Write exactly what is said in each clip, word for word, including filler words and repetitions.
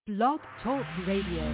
Blog Talk Radio.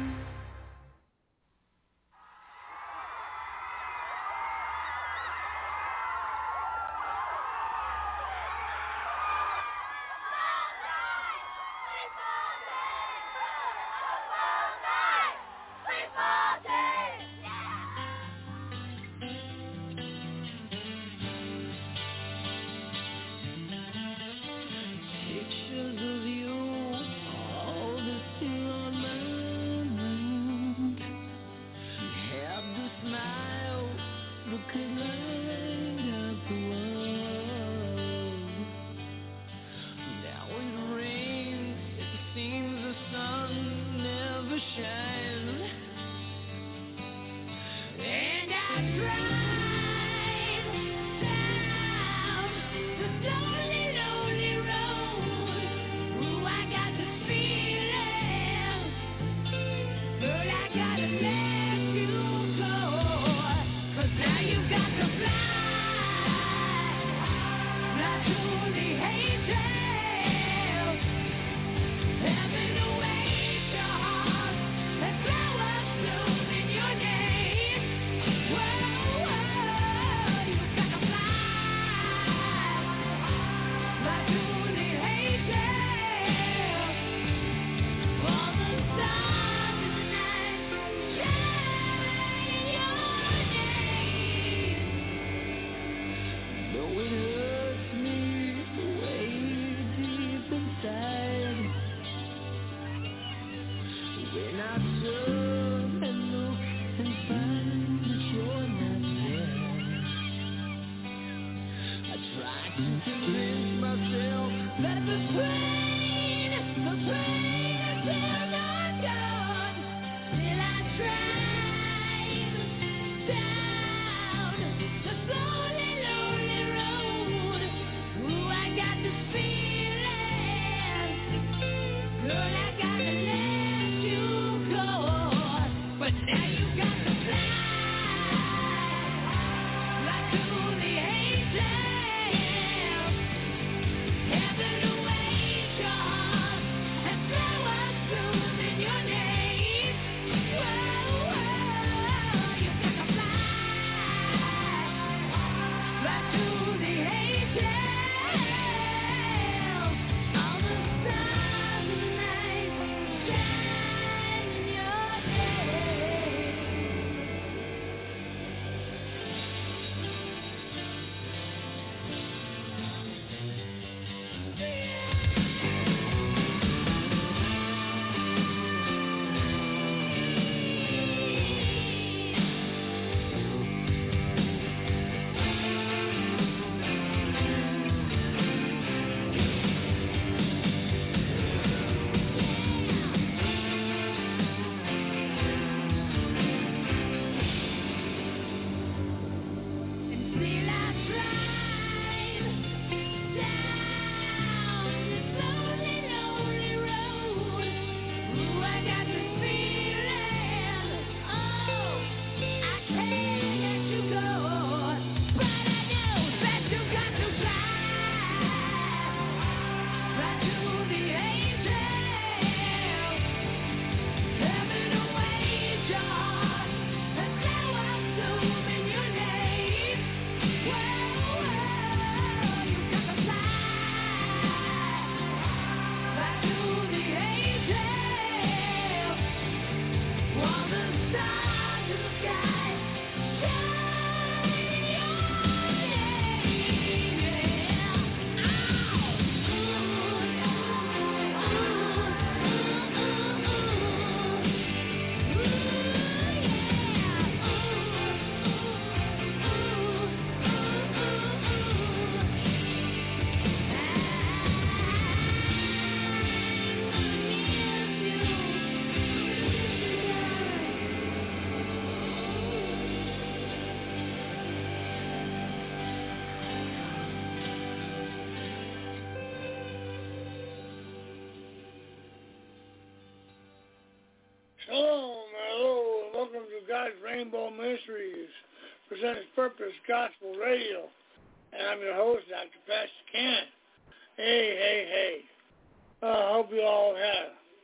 God's Rainbow Ministries presents Purpose Gospel Radio, and I'm your host, Doctor Pastor Ken. Hey, hey, hey. I uh, hope you all had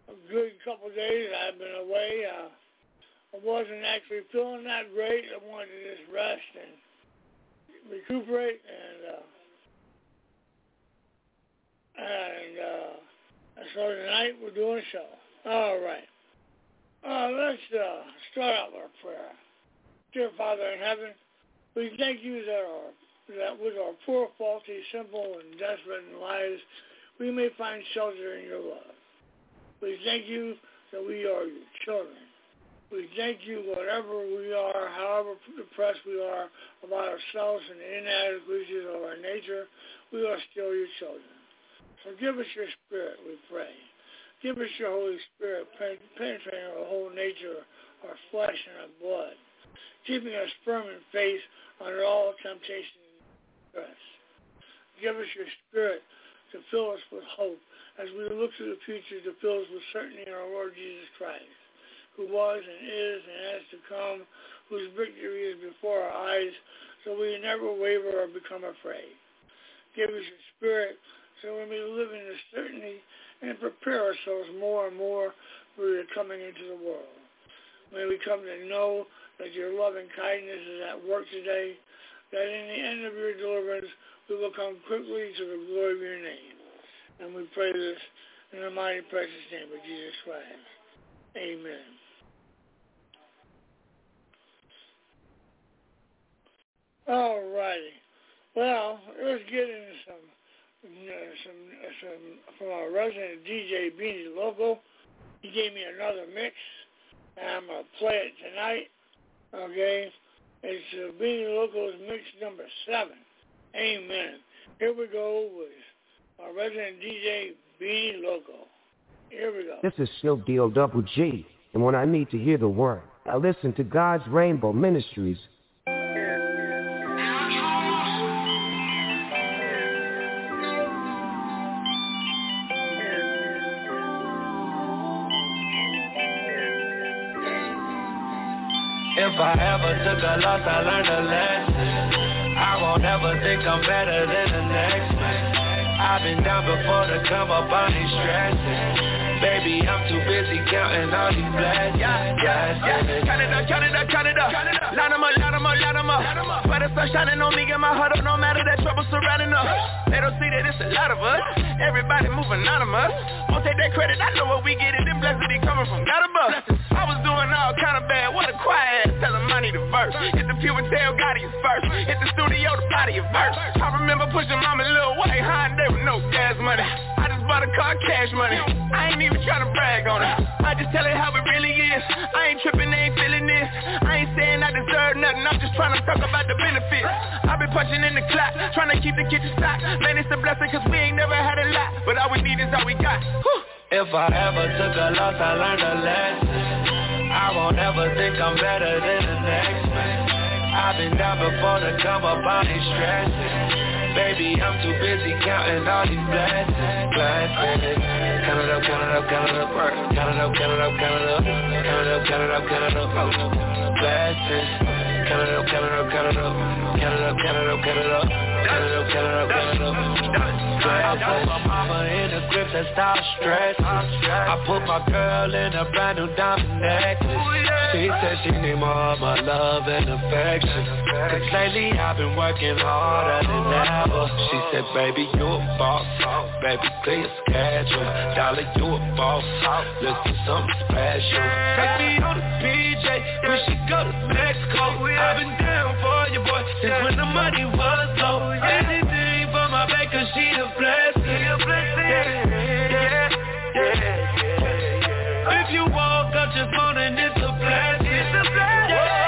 a good couple of days. I've been away. Uh, I wasn't actually feeling that great. I wanted to just rest and recuperate, and uh, and uh, so tonight we're doing a show. All right. Uh, let's uh, start out with our prayer. Dear Father in heaven, we thank you that our that with our poor, faulty, simple, and desperate lives, we may find shelter in your love. We thank you that we are your children. We thank you whatever we are, however depressed we are about ourselves and the inadequacies of our nature, we are still your children. So give us your spirit, we pray. Give us your Holy Spirit penetrating our whole nature, our flesh and our blood, keeping us firm in faith under all temptation and stress. Give us your spirit to fill us with hope as we look to the future, to fill us with certainty in our Lord Jesus Christ, who was and is and has to come, whose victory is before our eyes, so we never waver or become afraid. Give us your spirit so we may live in the certainty and prepare ourselves more and more for your coming into the world. May we come to know that your loving kindness is at work today, that in the end of your deliverance we will come quickly to the glory of your name. And we pray this in the mighty precious name of Jesus Christ. Amen. All righty. Well, let's get into some, you know, some, some from our resident D J Beanie Loco. He gave me another mix, and I'm going to play it tonight. Okay? It's uh, Beanie Loco's mix number seven. Amen. Here we go with our resident D J Beanie Loco. Here we go. This is Snoop D O Double G, and when I need to hear the word, I listen to God's Rainbow Ministries. If I ever took a loss, I learned a lesson. I won't ever think I'm better than the next man. I've been down before to come up, I ain't stressing. Baby, I'm too busy counting all these blessings. Yeah, yeah, count it up, count it up, count it up. Line them up, line them up, line them up. But the sun shining on me, get my heart up, no matter that trouble surrounding us. They don't see that it's a lot of us. Everybody moving anonymous. Won't take that credit, I know what we get it. Them blessings be coming from God above. I was doing all kind of bad, what a quiet ass. Tell him I need a verse. Hit the pew and tell God he's first. Hit the studio, the body of verse. I remember pushing mama Lil White high and there with no gas money. I just bought a car, cash money. I ain't even trying to brag on it. I just tell it how it really is. I ain't tripping, they ain't feeling this. I ain't saying I deserve nothing, I'm just trying to talk about the benefits. I've been punching in the clock, trying to keep the kitchen stocked. Man, it's a blessing cause we ain't never had a lot, but all we need is all we got. Whew. If I ever took a loss, I learned a lesson. I won't ever think I'm better than the next man. I've been down before to come up, I ain't stressing. Baby, I'm too busy counting all these blessings, blessings. Count it up, count it up, count it up, count it up, count it up, count it up, count it up, count it up, count it up, blessings. Count it up, count it up, count it up, count it up, count it up, count it up, count it up, count it up, count it up. I put my mama in the grip that stop stress. I put my girl in a brand new diamond necklace. She said she need more of my love and affection. Cause lately I've been working harder than ever. She said, baby, you a boss. Baby, clear your schedule. Dollar, you a boss. Let's do something special. Take me on the P J. We should go to Mexico. I've been down for you, boy, since when the money was low. Anything for my baby, cause she a blessing. Yeah, yeah, yeah, yeah. If you woke up this morning, it's a blessing. It's a blessing. Yeah,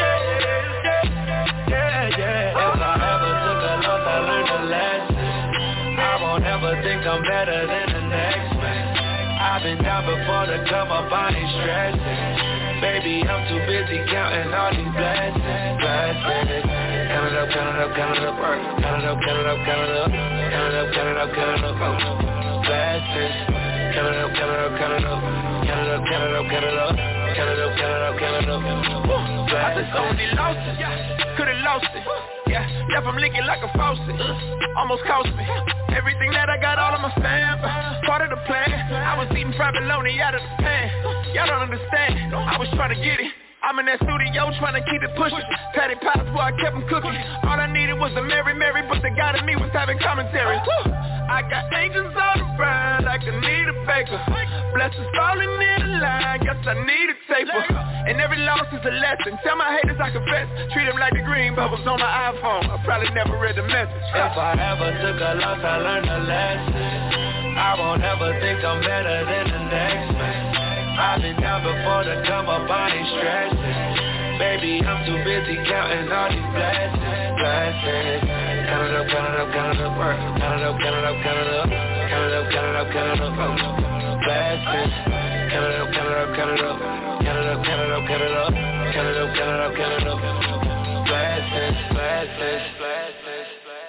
yeah, yeah, yeah. If I ever took a loss, I learned a lesson. I won't ever think I'm better than the next man. I've been down before to come up, I ain't stressing. Baby, I'm too busy counting all these blessings, blessings. Count it up, count it up, count it up, count it up, count it up, count it up, count it up, count it up, count it up, blessings. Count it up, count it up, count it up, count it up, count it up, count it up, count it up, count it up, count it up, blessings. I just only lost it, could've lost it. Yeah, left them leaking like a faucet. Almost cost me everything that I got, all of my fam. part of the plan. I was eating private lonely out of the pan. Y'all don't understand, I was trying to get it. I'm in that studio trying to keep it pushing. Patty pies where I kept them cooking. All I needed was a Mary Mary, but the God in me was having commentary. I got angels all around like I need a baker. Blessings falling in the line, guess I need a taper. And every loss is a lesson. Tell my haters I confess. Treat them like the green bubbles on my iPhone. I probably never read the message. If I ever took a loss, I learned a lesson. I won't ever think I'm better than the next man. I've been down before to come up, I ain't stressing. Baby, I'm too busy counting all these blessings, blessings. Count it up, count it up, count it up, work. Count it up, count it up, count it up. Count it up, count it up, count it up, blessings. Count it up, count it up, count it up. Count it up, count it up, count it up. Count it up, count it up, count it up. Blessings, blessings, blessings.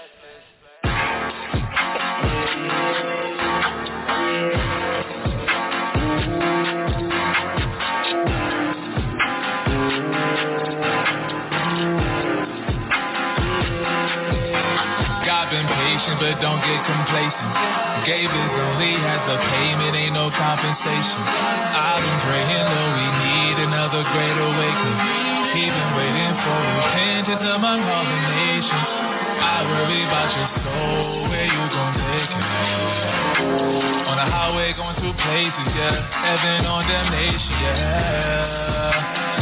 But don't get complacent. Gave his only has a payment, ain't no compensation. I've been praying, Lord, we need another great awakening. He's been waiting for repentance among all the nations. I worry about your soul, where you gon' take it? On the highway going to places, yeah. Heaven on damnation, yeah.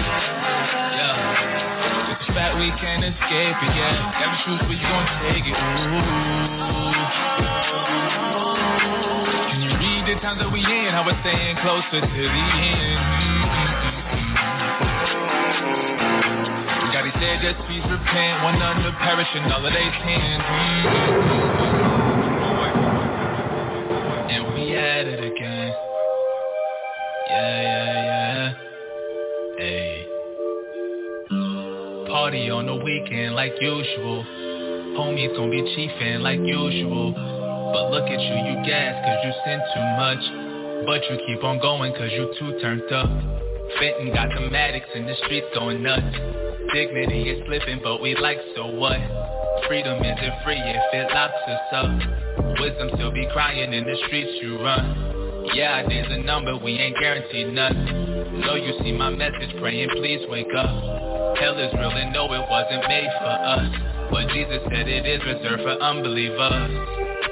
Yeah. It's that we can't escape it, yeah. Every truth where you gon' take it, ooh. Can you read the times that we in, how we're staying closer to the end? God, he said, just please repent, one under perish and all of they sin. And we at it again. Yeah, yeah, yeah. Hey. Party on the weekend like usual. Homies gon' be chiefin' like usual. But look at you, you gas cause you sin too much. But you keep on going cause you too turned up. Fenton got the Maddox in the streets going nuts. Dignity is slipping but we like so what? Freedom isn't free if it locks us up. Wisdom still be crying in the streets you run. Yeah, there's a number, we ain't guaranteed nothing. Know you see my message, praying please wake up. Hell is real and no it wasn't made for us. But Jesus said it is reserved for unbelievers.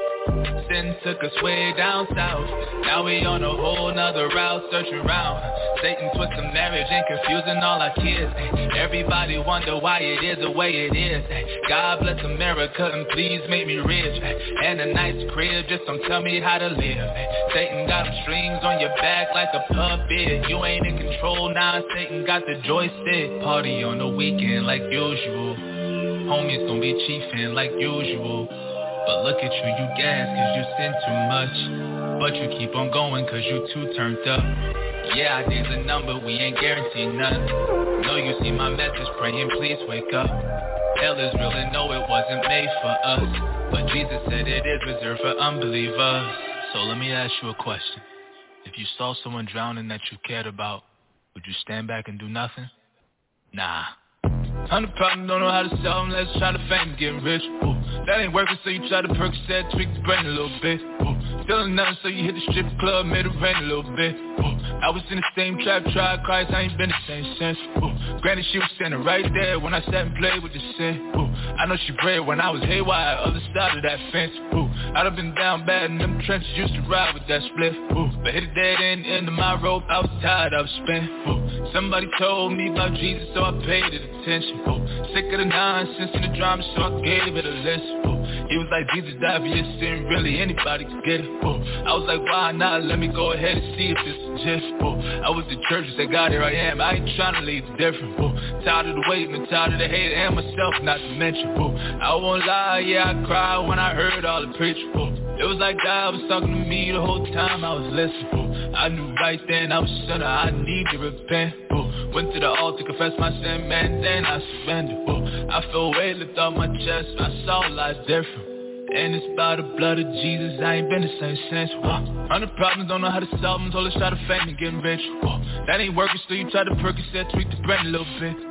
Sin took us way down south. Now we on a whole nother route, searching around. Satan twisting marriage and confusing all our kids. Everybody wonder why it is the way it is. God bless America and please make me rich. And a nice crib, just don't tell me how to live. Satan got them strings on your back like a puppet. You ain't in control now, Satan got the joystick. Party on the weekend like usual. Homies gon' be chiefin' like usual. But look at you, you gas cause you sin too much. But you keep on going cause you too turned up. Yeah, there's a number, we ain't guaranteed none. Know you see my message, praying please wake up. Hell is real and no it wasn't made for us. But Jesus said it is reserved for unbelievers. So let me ask you a question. If you saw someone drowning that you cared about, would you stand back and do nothing? Nah. Hundred problems, don't know how to solve them, let's try to fame and get rich. Ooh, that ain't working, so you try to Percocet, tweak the brain a little bit. Ooh, feeling nothing, so you hit the strip club, made it rain a little bit. Ooh, I was in the same trap, tried Christ, I ain't been the same since. Ooh, granted, she was standing right there when I sat and played with the sin. Ooh, I know she prayed when I was haywire, other side of that fence. Ooh, I'd have been down bad in them trenches, used to ride with that split. Ooh, but hit a dead end, end of my rope, I was tired, I was spent. Ooh, somebody told me about Jesus, so I paid it attention. Ooh, sick of the nonsense and the drama, so I gave it a listen. Ooh, he was like, Jesus died for your sin, really anybody could get it. Ooh, I was like, why not? Let me go ahead and see if this is just. Ooh, I was the church, said, God, here I am. I ain't trying to lead different. Ooh, tired of the waiting and tired of the hate and myself, not to mention. Ooh, I won't lie, yeah, I cried when I heard all the preaching. Ooh, it was like God was talking to me the whole time I was listening. Ooh, I knew right then I was a sinner, I need to repent. Ooh, went to the altar, confessed my sin, man, then I surrendered. Ooh, I felt weight lift off my chest, I saw life different. And it's by the blood of Jesus, I ain't been the same since. Whoa. Hundred problems, don't know how to solve them, so let's try to fame and getting rich. Whoa. That ain't working, so you try to Percocet, tweak the brain a little bit.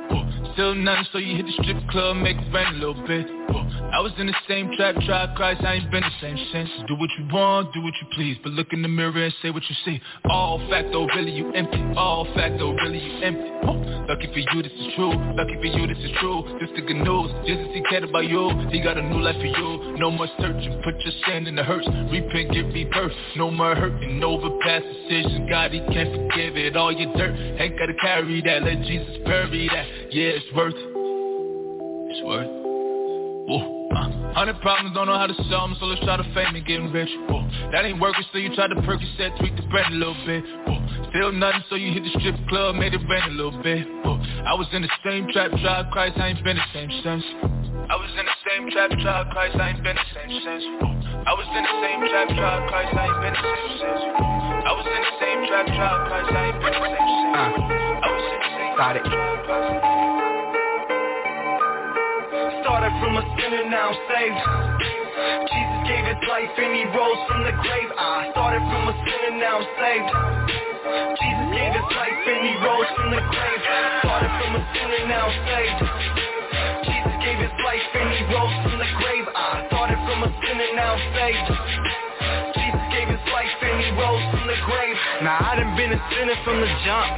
Whoa. Still nothing, so you hit the strip club, make it rain a little bit. Whoa. I was in the same trap, tried Christ, I ain't been the same since. Do what you want, do what you please, but look in the mirror and say what you see. All fact though, really you empty. All fact though, really you empty. Whoa. Lucky for you, this is true. Lucky for you, this is true. This the good news. Jesus, he cared about you. He got a new life for you. No more searching, put your sin in the hearse. Repent, get rebirth. No more hurting over past decisions. God, he can't forgive it. All your dirt ain't gotta carry that. Let Jesus bury that. Yeah, it's worth it. It's worth it. Whoa. Uh, Hundred problems, don't know how to solve them, so let's try to fame and getting rich. Whoa. That ain't working, so you try to Percocet, tweak the bread a little bit. Whoa. Still nothing, so you hit the strip club, made it rain a little bit. Whoa. I was in the same trap, tried Christ, I ain't been the same since. I was in the same trap, tried Christ, I ain't been the same since. Whoa. I was in the same trap, tried Christ, I ain't been the same since. I was in the same trap, tried Christ, I ain't been the same since. Uh, I was in the same trap, tried Christ. Started from a sinner, now I'm saved. Jesus gave his life and he rose from the grave. I started from a sinner, now I'm saved. Jesus gave his life and he rose from the grave. Started from a sinner, now I'm saved. Jesus gave his life and he rose from the grave. I started from a sinner, now I'm saved. Jesus gave his life and he rose from the grave. Now I done been a sinner from the jump.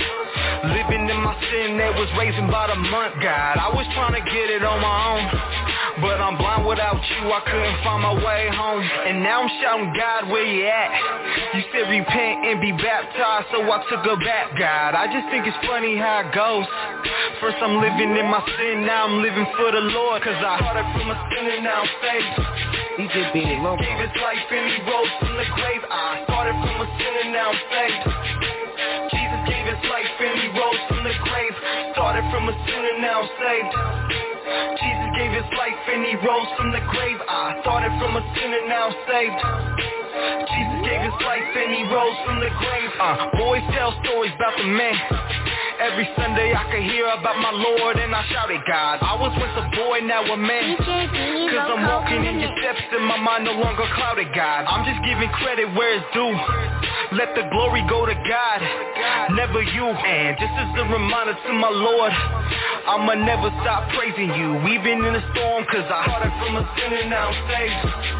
Living in my sin that was raising by the month, God. I was trying to get it on my own, but I'm blind without you, I couldn't find my way home. And now I'm shouting, God, where you at? You said repent and be baptized, so I took her back, God. I just think it's funny how it goes. First I'm living in my sin, now I'm living for the Lord. Cause I started from a sinner, now I'm saved. He just being local. Gave his life and he rose from the grave. I started from a sinner, now I'm saved. Jesus gave his life and he rose from the grave. Started from a sinner, now I'm saved. Jesus gave his life and he rose from the grave. I started from a sinner, now I'm saved. Jesus gave his life and he rose from the grave. Uh, boys tell stories about the man. Every Sunday I could hear about my Lord and I shouted, God, I was once a boy, now a man. Cause I'm walking in your steps and my mind no longer clouded, God. I'm just giving credit where it's due. Let the glory go to God, never you. And just as a reminder to my Lord, I'ma never stop praising you, even in the storm. Cause I started from a sinner, now I'm saved.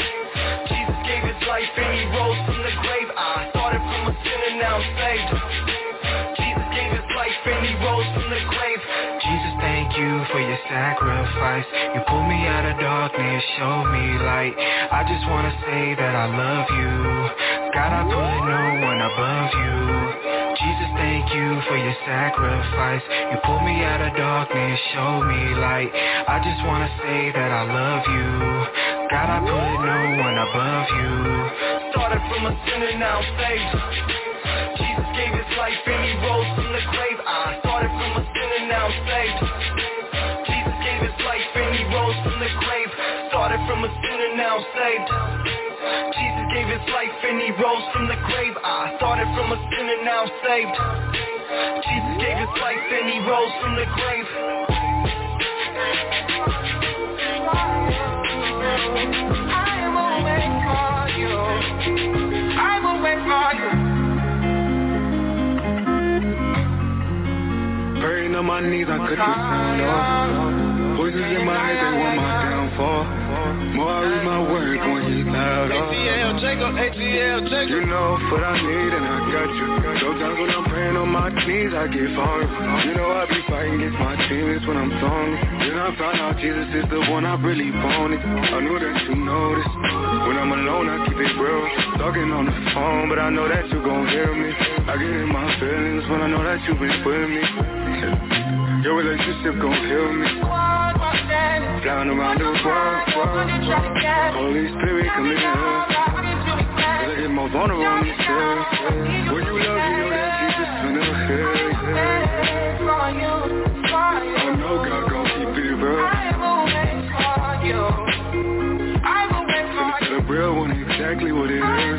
Jesus gave his life and he rose from the grave. I started from a sinner, now I'm saved. Jesus gave his life and he rose from the grave. Jesus, thank you for your sacrifice. You pulled me out of darkness, showed me light. I just wanna say that I love you. God, I put no one above you. Jesus, thank you for your sacrifice. You pulled me out of darkness, showed me light. I just wanna say that I love you. God, I put no one above you. Started from a sinner, now I'm saved. Jesus gave his life and he rose from the grave. I started from a sinner, now I'm saved. Jesus gave his life and he rose from the grave. Started from a sinner, now I'm saved. Jesus gave his life and he rose from the grave. I started from a sinner, now I'm saved. Jesus gave his life and he rose from the grave. I will wait for you. I will wait for you. Praying on my knees, I couldn't stand off. Voices in my head, they want my downfall. More I read my word, when he's loud off. A T L, Jacob, A T L, Jacob. You know what I need and I got you. Sometimes when I'm praying on my knees, I get vulnerable. You know I be fighting against my demons when I'm lonely. Then I found out Jesus is the one I really wanted. I knew that you noticed. When I'm alone, I keep it real. Talking on the phone, but I know that you gon' hear me. I get in my feelings when I know that you been with me. Your relationship gon' heal me. Flying around the world, world. Holy Spirit, come in here. Cause I get more vulnerable on this earth. When you love, you know that Jesus finna heal. I know God gon' keep it real. The real one, exactly what it is.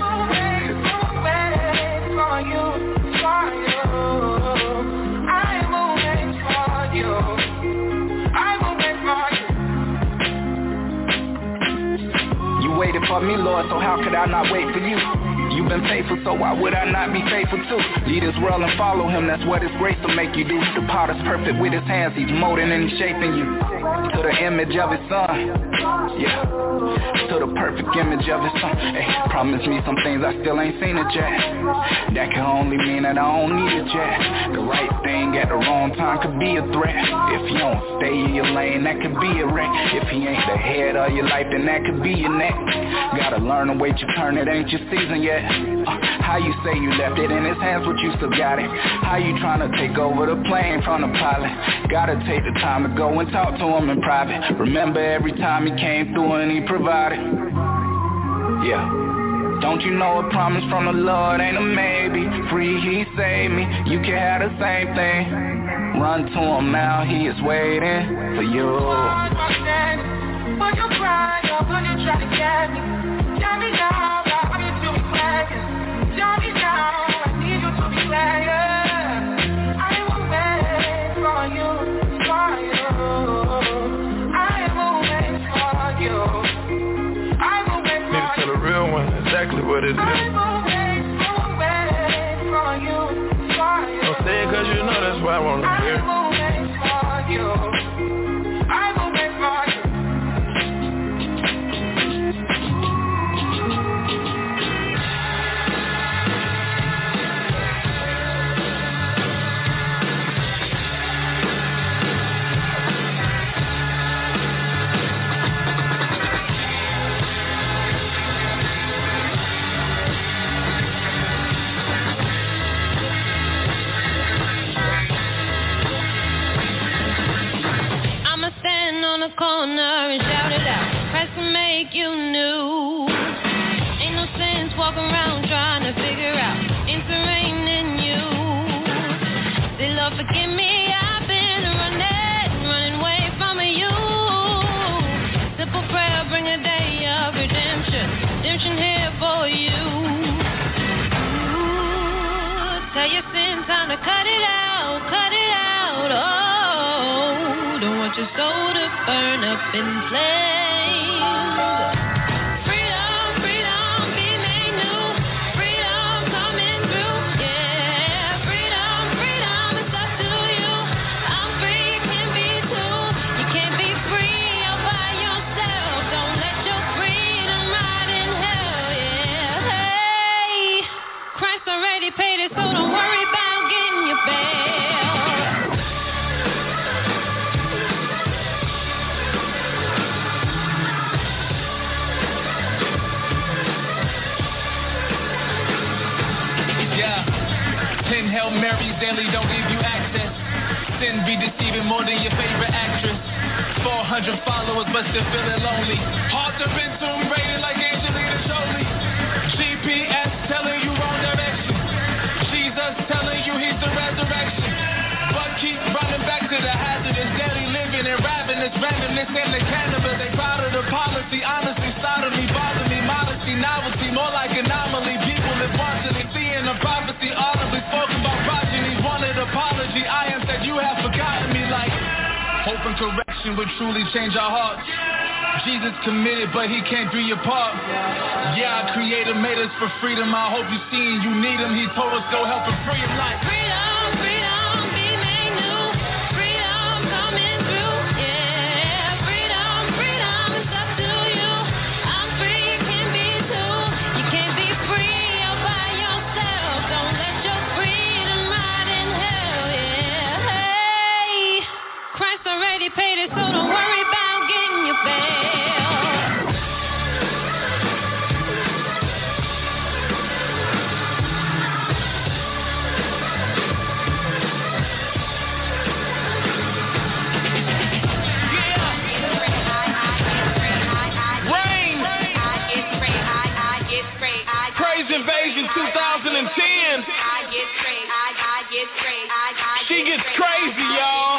You waited for me, Lord, so how could I not wait for you? You you've been faithful, so why would I not be faithful too? Lead his world and follow him, that's what his grace will make you do. The potter's perfect with his hands, he's molding and he's shaping you to the image of his son. Yeah, to the perfect image of his son. Hey, promise me some things I still ain't seen it yet. That can only mean that I don't need it yet. The right thing at the wrong time could be a threat. If you don't stay in your lane, that could be a wreck. If he ain't the head of your life, then that could be your neck. Gotta learn to wait your turn, it ain't your season yet. uh, How you say you left it in his hands, but you still got it? How you trying to take over the plane from the pilot? Gotta take the time to go and talk to him in private. Remember every time he came through and he provided. Yeah. Don't you know a promise from the Lord ain't a maybe? Free, he saved me, you can have the same thing. Run to him now, he is waiting for you. But you cry up when you try to get me. Tell me now, I need to be flagging. Tell me now, I need you to be flagging. I will wait for you, for you. I will wait for you. I will wait for you. Need to tell a real one exactly what it is. I will wait, will wait for you, for you. Don't say it cause you know that's why I want to hear. I will wait for you. I will wait for you. Corner and shout it out. Christ will make you new. Ain't no sense walking around trying to figure out entering in you. Say, Lord, forgive me, I've been running, running away from you. Simple prayer, bring a day of redemption. Redemption here for you. Ooh, tell your sin, time to cut it out, cut it out. Oh, don't want your soul to burn up in flames. Freedom, freedom, be made new. Freedom coming through, yeah. Freedom, freedom, it's up to you. I'm free, you can be too. You can't be free all by yourself. Don't let your freedom rot in hell, yeah. Hey, Christ already paid it, so don't worry about getting your bail. Ten Hail Marys daily don't give you access. Sin be deceiving more than your favorite actress. Four hundred followers but still feeling lonely. Heart to been tomb rated like Angelina Jolie. G P S telling you wrong direction. Jesus telling you he's the resurrection. But keep running back to the hazardous daily living and ravenous randomness and the cannabis. They proud of the policy, honestly sodomy, bother me, modesty, novelty, more like anomaly. People that want to seeing a prophecy audibly spoken by progenies, wanted apology. I am said you have forgotten me like hope and correction would truly change our hearts. Jesus committed, but he can't do your part. Yeah, our creator made us for freedom. I hope you seen you need him. He told us go help and free him like freedom, freedom, be made new. Freedom coming through, yeah. Freedom, freedom, it's up to you. I'm free, you can be too. You can't be free all by yourself. Don't let your freedom rot in hell, yeah. Hey, Christ already paid it, so don't worry about getting your bail. Invasion two thousand ten. She gets crazy, y'all.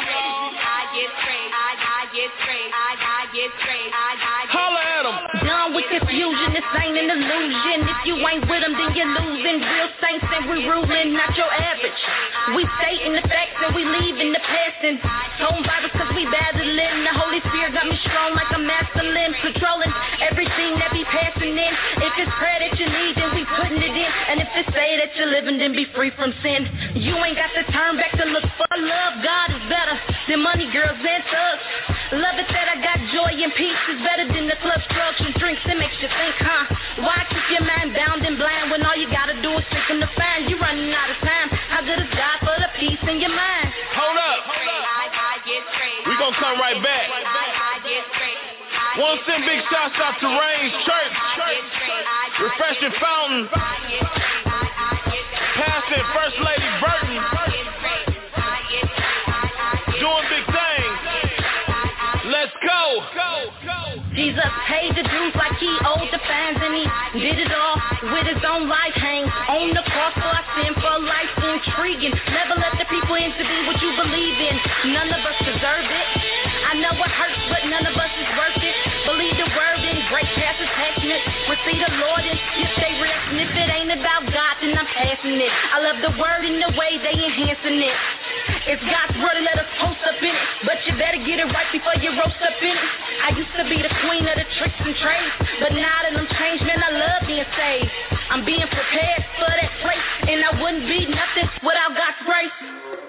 Holla at them. Down with confusion, this ain't an illusion. If you ain't with them, then you're losing. Real saints and we ruling, not your average. We stating the facts and we leaving the past. And home Bibles cause we battling. The Holy Spirit got me strong like a masculine. Controlling everything that be passing in. If it's prayer that you need, then we putting it in. to say that you're living, then be free from sin. You ain't got to turn back to look for love. God is better than money, girls, and thugs. Love it that I got joy and peace is better than the club, drugs, and drinks. It makes you think, huh? Why keep your mind bound and blind when all you gotta do is think him to find? You running out of time. How good is God for the peace in your mind? Hold up. We gonna come right back. Want to send big shouts out to Reigns Church, Refreshing Fountain, Pastor and First Lady Burton, doing big things. Let's go. Jesus paid the dues like he owed the fines, and he did it all with his own life. Hang on the cross for our sin, for life intriguing. Never let the people in to be what you believe in. None of us deserve it. I know it hurts, but none of us is worth it. Believe the word and great past attachment. When see the Lord and you stay resting. If it ain't about God, then I'm passing it. I love the word and the way they enhancing it. It's God's word, let us post up in it. But you better get it right before you roast up in it. I used to be the queen of the tricks and trades, but now that I'm changed, man, I love being saved. I'm being prepared for that place, and I wouldn't be nothing without God's grace.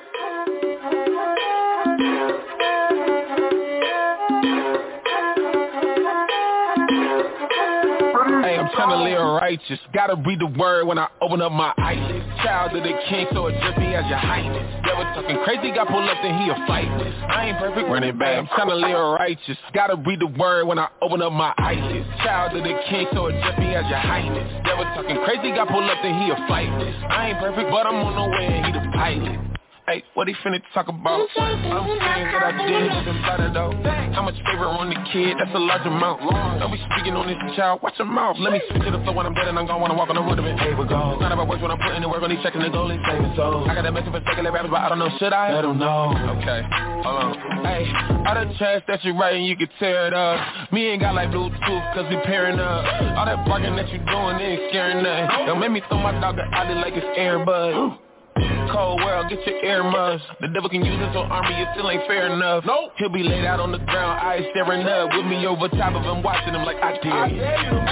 Hey, I'm trying to live righteous. Gotta read the word when I open up my eyelids. Child of the king, so it just me as your highness. Devil talking crazy, got pulled up, then he a fight. I ain't perfect, running back. I'm trying to live righteous. Gotta read the word when I open up my eyelids. Child of the king, so it just me as your highness. Devil talking crazy, got pulled up, then he a fight. I ain't perfect, but I'm on the way and he the pilot. Hey, what he finna talk about? I'm saying that I did it and better though. How much favor on the kid? That's a large amount. Don't be speaking on this child, watch your mouth. Let me switch to the flow when I'm dead and I'm gonna wanna walk on the road of it. Hey, we go. It's not about words when I'm putting the work on these checking the goal and saving souls. I got that message for secular rappers, but I don't know, should I? I don't know. Okay, hold on. Hey, all the trash that you writing, you can tear it up. Me ain't got like Bluetooth, cause we pairing up. All that barking that you doing, it ain't scaring nothing. Don't make me throw my dog out like it's Airbud. Cold world, get your ear muzzed. The devil can use his whole army, it still ain't fair enough. Nope. He'll be laid out on the ground, eyes staring up. With me over top of him, watching him like I dare you.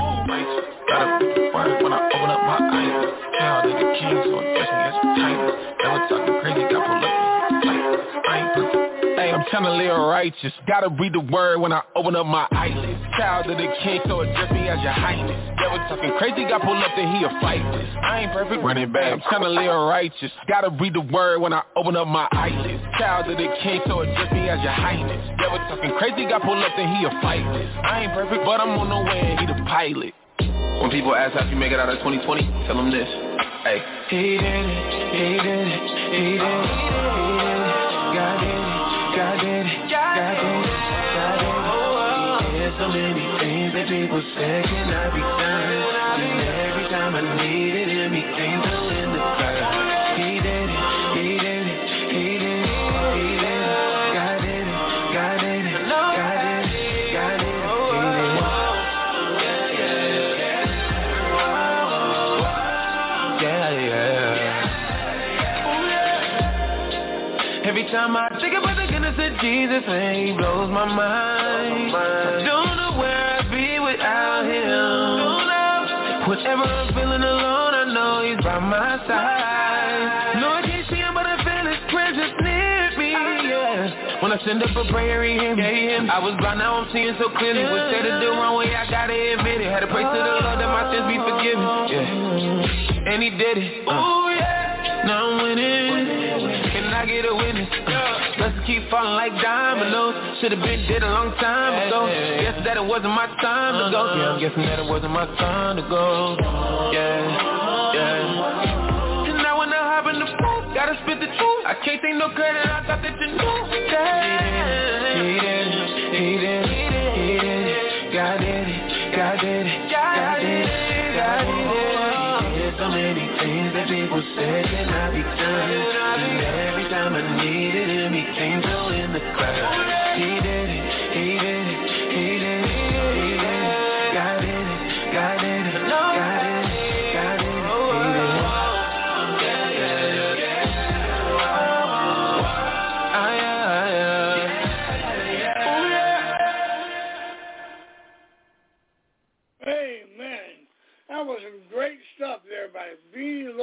Gotta be the word when I open up my eyes. Child of the king, so address me as a title. Never talking crazy, got pulled up. I ain't perfect. Hey, I'm trying to live righteous. Gotta read the word when I open up my eyelids. Child of the king, so address me as your highness. Devil talking crazy, got pulled up, then he a fight. I ain't perfect, running back. I'm trying to live righteous. Gotta read the word when I open up my eyelids. Child of the king, so address me as your highness. Devil talking crazy, got pulled up, then he a fight. I ain't perfect, but I'm on the way and he the pilot. When people ask how you make it out of twenty twenty, tell them this. Hey, he did it, he did it, he did it, he did it. God did it, God did it, God did it, God did it. He did so many things that people said cannot be done. And every time I needed him, he came through in the crowd. He did it, he did it, he did it, he did it. God did it, God did it, God did it, God did it, he did it. Every time I think about the goodness of Jesus, he blows my mind. I don't know where I'd be without him. Whenever I'm feeling alone, I know he's by my side. No, I can't see him, but I feel his presence near me, yeah. When I send up a prayer, he hear me. I was blind, now I'm seeing so clearly. What said to do wrong way, I gotta admit it. Had to pray to the Lord that my sins be forgiven, yeah. And he did it, oh yeah. Now I'm winning. Can I get a witness? Uh, blessings keep falling like dominoes. Should've been dead a long time ago. Guess that it wasn't my time to go. Yeah, I'm guessing that it wasn't my time to go. Yeah, yeah. And now when I hop in the booth, gotta spit the truth. I can't take no credit, I thought that you knew. Yeah. He did it, he did it, he did it. God did it, God did it, God did it, God did it. So many things that people said cannot be done. And every time I needed him, he came through in the crowd. He did it, he did it, he did it, he did it. God did it, God did it, God did it, God did it, he did it. Yeah, yeah, yeah. Ah, yeah, yeah. Amen. That was some great stuff there by B.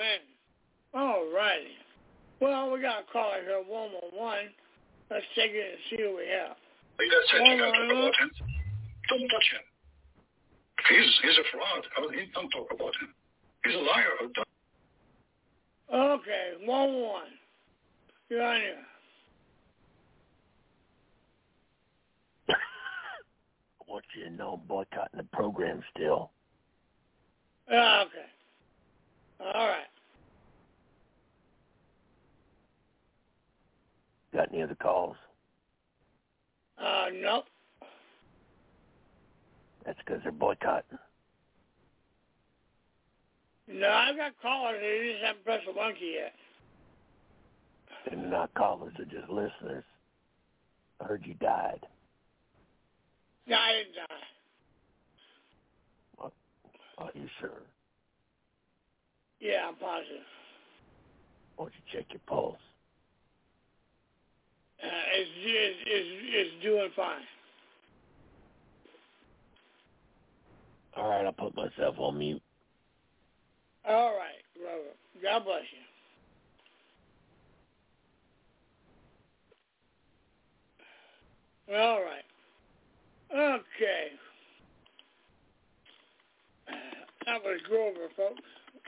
Amen. All righty. Well, we got a caller here, one one one. Let's take it and see what we have. Like I said, you don't talk about him. Don't touch him. He's, he's a fraud. Don't talk about him. He's a liar. Okay, one one one. You're on here. I want you to know I'm boycotting the program still. Uh, okay. All right. Got any other calls? Uh, nope. That's because they're boycotting. No, I've got callers. They just haven't pressed the one key yet. They're not callers. They're just listeners. I heard you died. No, I didn't die. Are, are you sure? Yeah, I'm positive. Why don't you check your pulse? Uh, it's, it's, it's, it's doing fine. All right, I'll put myself on mute. All right, brother. God bless you. All right. Okay. That was Grover, folks.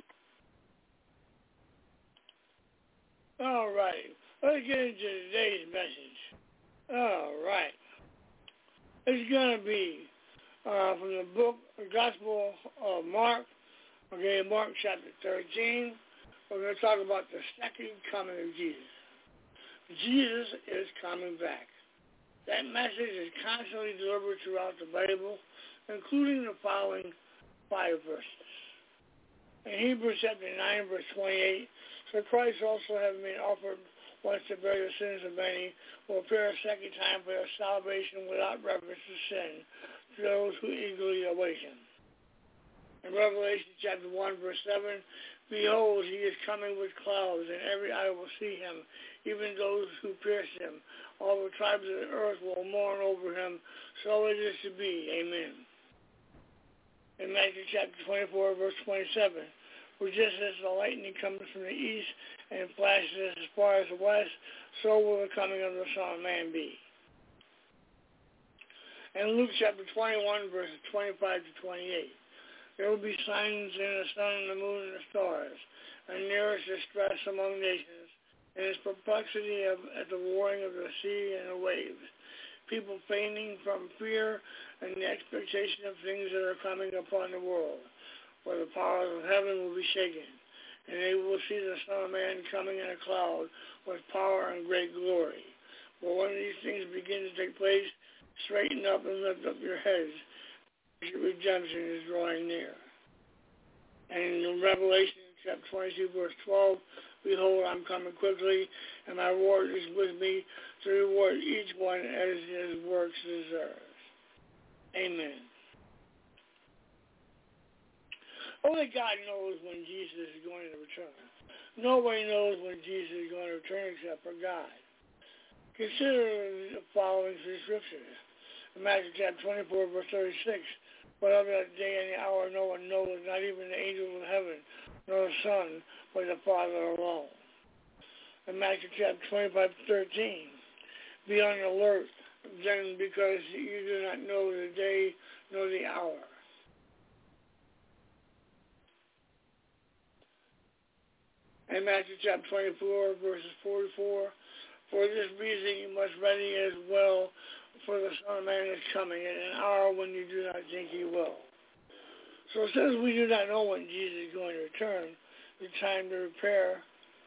All right. Let's get into today's message. All right. It's going to be uh, from the book, the Gospel of Mark. Okay, Mark chapter thirteen. We're going to talk about the second coming of Jesus. Jesus is coming back. That message is constantly delivered throughout the Bible, including the following five verses. In Hebrews chapter nine, verse twenty-eight, so Christ also having been offered once to bear the sins of many, will appear a second time for their salvation without reference to sin to those who eagerly await him. In Revelation chapter one, verse seven, behold, he is coming with clouds, and every eye will see him, even those who pierced him. All the tribes of the earth will mourn over him. So it is to be. Amen. In Matthew chapter twenty-four, verse twenty-seven, for just as the lightning comes from the east and flashes as far as the west, so will the coming of the Son of Man be. In Luke chapter twenty-one, verses twenty-five to twenty-eight, there will be signs in the sun and the moon and the stars, and nearest distress among nations, and its perplexity of, at the roaring of the sea and the waves, people fainting from fear and the expectation of things that are coming upon the world, where the powers of heaven will be shaken, and they will see the Son of Man coming in a cloud with power and great glory. But when these things begin to take place, straighten up and lift up your heads. Your redemption is drawing near. And in Revelation chapter twenty-two, verse twelve, behold, I'm coming quickly, and my reward is with me to reward each one as his works deserves. Amen. Only God knows when Jesus is going to return. Nobody knows when Jesus is going to return except for God. Consider the following three scriptures. In Matthew chapter twenty-four, verse thirty-six, but of that day and the hour no one knows, not even the angels of heaven, nor the Son, but the Father alone. In Matthew chapter twenty-five, thirteen, be on alert, then, because you do not know the day nor the hour. In Matthew chapter twenty-four, verses forty-four, for this reason you must ready as well, for the Son of Man is coming at an hour when you do not think he will. So since we do not know when Jesus is going to return, the time to prepare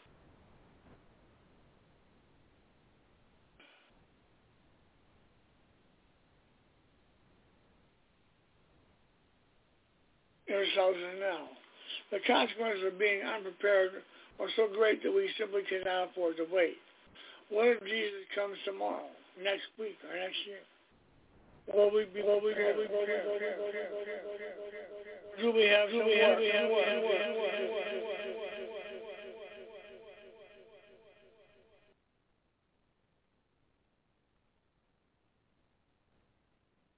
yourselves is now. The consequences of being unprepared are so great that we simply cannot afford to wait. What if Jesus comes tomorrow, next week, or next year? Will we be, will we, will we, will we, will we, will we, do we have, do we have, do we have, do we have, do we have,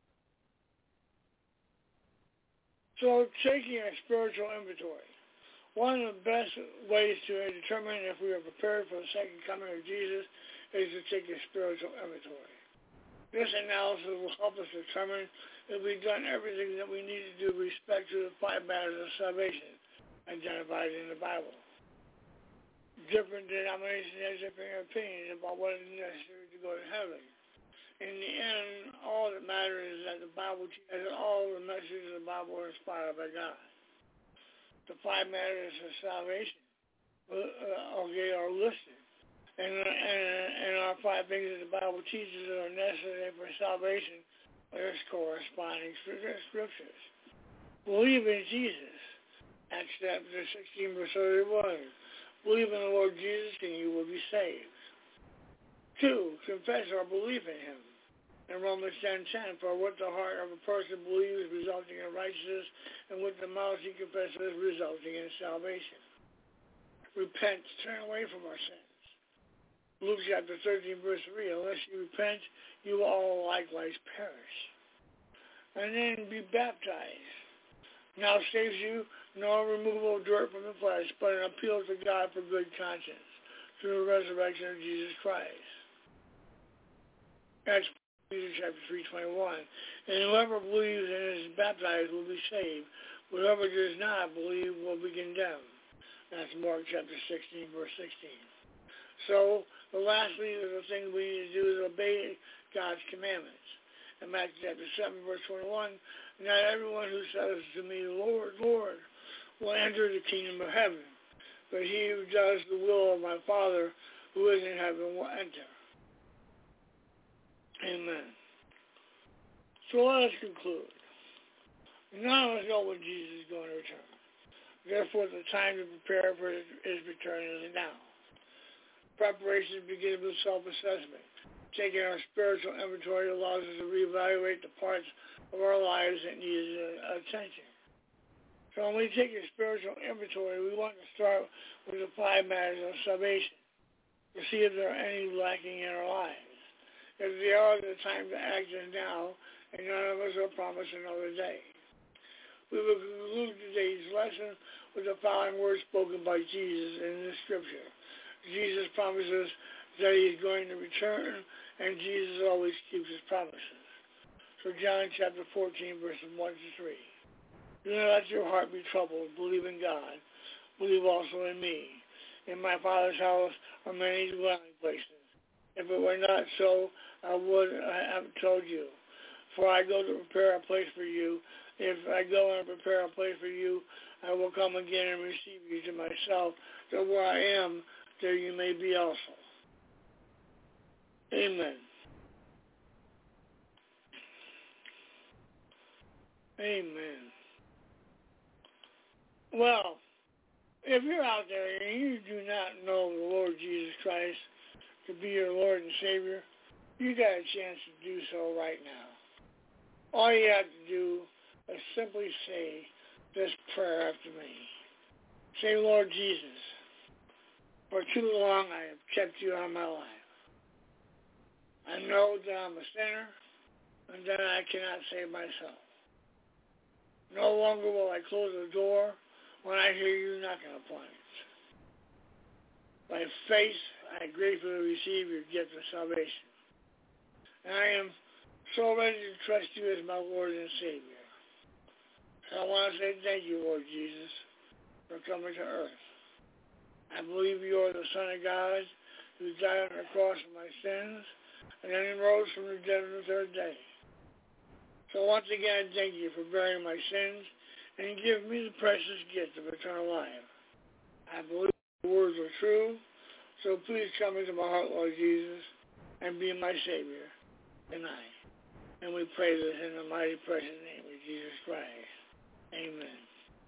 so taking a spiritual inventory. One of the best ways to determine if we are prepared for the second coming of Jesus is to take a spiritual inventory. This analysis will help us determine if we've done everything that we need to do with respect to the five matters of salvation identified in the Bible. Different denominations have different opinions about what is necessary to go to heaven. In the end, all that matters is that the Bible teaches all the messages of the Bible are inspired by God. The five matters of salvation, uh, okay, are listed. And, and, and our five things that the Bible teaches that are necessary for salvation are its corresponding scriptures. Believe in Jesus. Acts chapter sixteen, verse thirty-one. Believe in the Lord Jesus and you will be saved. Two, confess our belief in him. In Romans ten ten, for with the heart of a person believes resulting in righteousness, and with the mouth he confesses resulting in salvation. Repent, turn away from our sins. Luke chapter thirteen, verse three, unless you repent, you will all likewise perish. And then be baptized. Now saves you no removal of dirt from the flesh, but an appeal to God for good conscience through the resurrection of Jesus Christ. That's Peter chapter three twenty-one. And whoever believes and is baptized will be saved. Whoever does not believe will be condemned. That's Mark chapter sixteen, verse sixteen. So, the lastly of the things we need to do is obey God's commandments. In Matthew chapter seven, verse twenty-one, not everyone who says to me, Lord, Lord, will enter the kingdom of heaven, but he who does the will of my Father who is in heaven will enter. Amen. So let us conclude. None of us know when Jesus is going to return. Therefore, the time to prepare for his return is now. Preparation begins with self-assessment. Taking our spiritual inventory allows us to reevaluate the parts of our lives that need attention. So when we take a spiritual inventory, we want to start with the five matters of salvation to see if there are any lacking in our lives. If they are, the time to act is now, and none of us are promised another day. We will conclude today's lesson with the following words spoken by Jesus in the scripture. Jesus promises that he is going to return, and Jesus always keeps his promises. So John chapter fourteen, verses one to three. Do not let your heart be troubled. Believe in God. Believe also in me. In my Father's house are many dwelling places. If it were not so, I would have told you. For I go to prepare a place for you. If I go and prepare a place for you, I will come again and receive you to myself, that where I am, there you may be also. Amen. Amen. Well, if you're out there and you do not know the Lord Jesus Christ to be your Lord and Savior, you got a chance to do so right now. All you have to do is simply say this prayer after me. Say, Lord Jesus, for too long I have kept you out of my life. I know that I'm a sinner and that I cannot save myself. No longer will I close the door when I hear you knocking upon it. By faith, I gratefully receive your gift of salvation. And I am so ready to trust you as my Lord and Savior. So I want to say thank you, Lord Jesus, for coming to earth. I believe you are the Son of God who died on the cross for my sins and then rose from the dead on the third day. So once again, I thank you for bearing my sins and give me the precious gift of eternal life. I believe the words are true, so please come into my heart, Lord Jesus, and be my Savior tonight. And we pray this in the mighty precious name of Jesus Christ. Amen.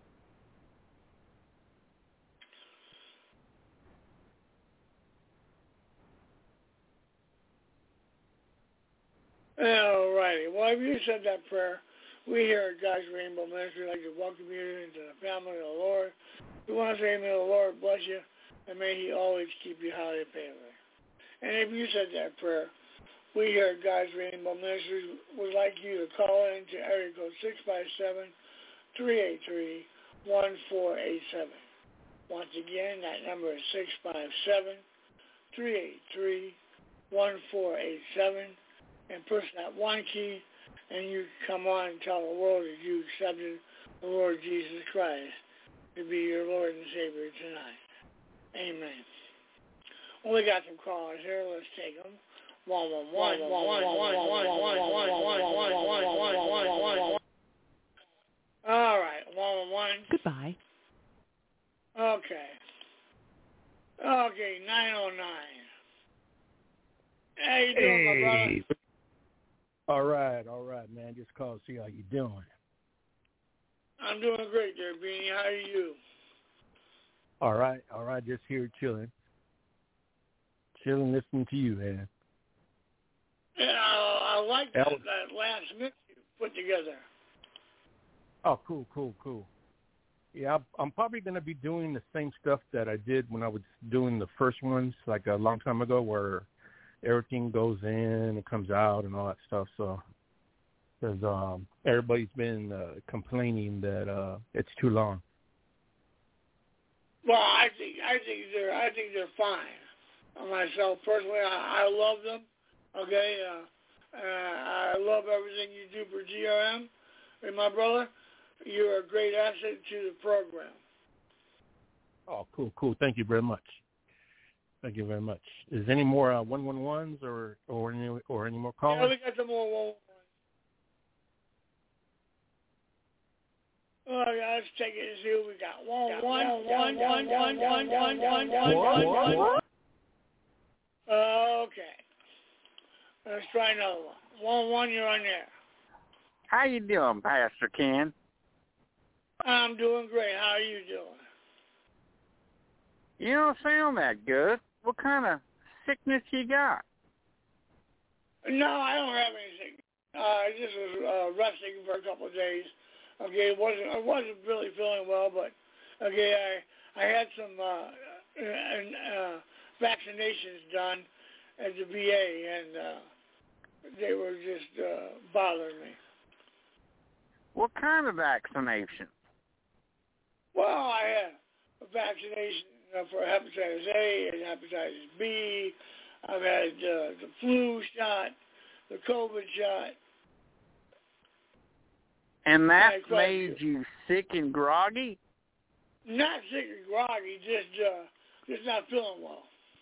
All righty. Well, if you said that prayer, we here at God's Rainbow Ministry like to welcome you into the family of the Lord. We want to say, may the Lord bless you, and may he always keep you highly favored. And if you said that prayer, we here at God's Rainbow Ministry would like you to call in to area code six five seven, three eight three, one four eight seven. Once again, that number is six five seven, three eight three, one four eight seven. And push that one key, and you come on and tell the world that you accepted the Lord Jesus Christ to be your Lord and Savior tonight. Amen. Well, we got some callers here. Let's take them. One, one, one, one, one, one, one, one, one, one, one, one, one, one, one, one. All right, one, one, one. Goodbye. Okay. Okay, nine oh nine. How you doing, my brother? All right, all right, man. Just call to see how you doing. I'm doing great there, Beanie. How are you? All right, all right. Just here chilling. Chilling, listening to you, man. Yeah, I, I like that, that, was, that last mix you put together. Oh, cool, cool, cool. Yeah, I'm probably going to be doing the same stuff that I did when I was doing the first ones, like a long time ago, where everything goes in and comes out and all that stuff. So, because um, everybody's been uh, complaining that uh, it's too long. Well, I think I think they're I think they're fine. Myself personally, I, I love them. Okay, uh, uh, I love everything you do for G R M. And my brother, you're a great asset to the program. Oh, cool, cool. Thank you very much. Thank you very much. Is there any more uh, one one ones or or any or any more callers? Yeah, we got some more one one ones. Oh, yeah, let's take it and see what we got. One one one one one one one one one one one. Okay. Let's try another one. One one, you're on there. How you doing, Pastor Ken? I'm doing great. How are you doing? You don't sound that good. What kind of sickness you got? No, I don't have anything. Uh, I just was uh, resting for a couple of days. Okay, it wasn't I wasn't really feeling well, but okay, I I had some uh, uh, vaccinations done at the V A, and uh, they were just uh, bothering me. What kind of vaccination? Well, I had a vaccination uh, for hepatitis A and hepatitis B. I've had uh, the flu shot, the COVID shot. And that made you sick and groggy? Not sick and groggy, just uh, just not feeling well.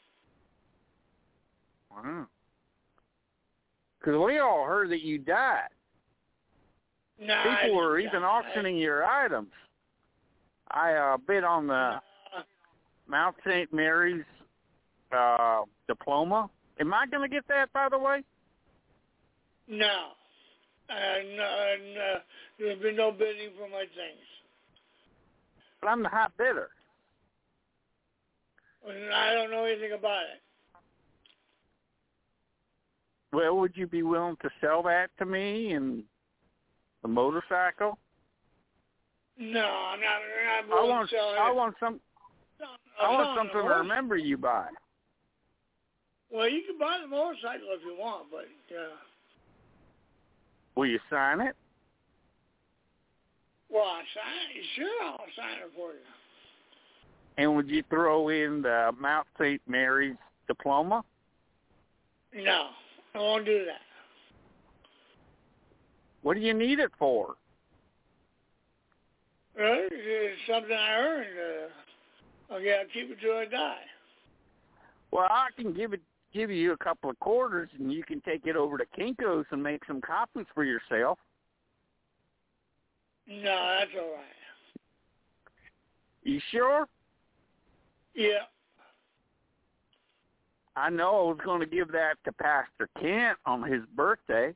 Wow. Because we all heard that you died. Nah, People were even die. auctioning your items. I uh, bid on the nah. Mount Saint Mary's uh, diploma. Am I going to get that, by the way? No. And, uh, and uh, there's been no bidding for my things. But I'm the hot bidder. And I don't know anything about it. Well, would you be willing to sell that to me and the motorcycle? No, I'm not. I'm not I willing want. to sell it. I want some. No, I want no, something no. to remember you by. Well, you can buy the motorcycle if you want, but yeah. Will you sign it? Well, I sign it. Sure, I'll sign it for you. And would you throw in the Mount Saint Mary's diploma? No, I won't do that. What do you need it for? Well, it's something I earned. Uh, okay, I'll keep it till I die. Well, I can give it, give you a couple of quarters, and you can take it over to Kinko's and make some copies for yourself. No, that's all right. You sure? Yeah. I know I was going to give that to Pastor Kent on his birthday.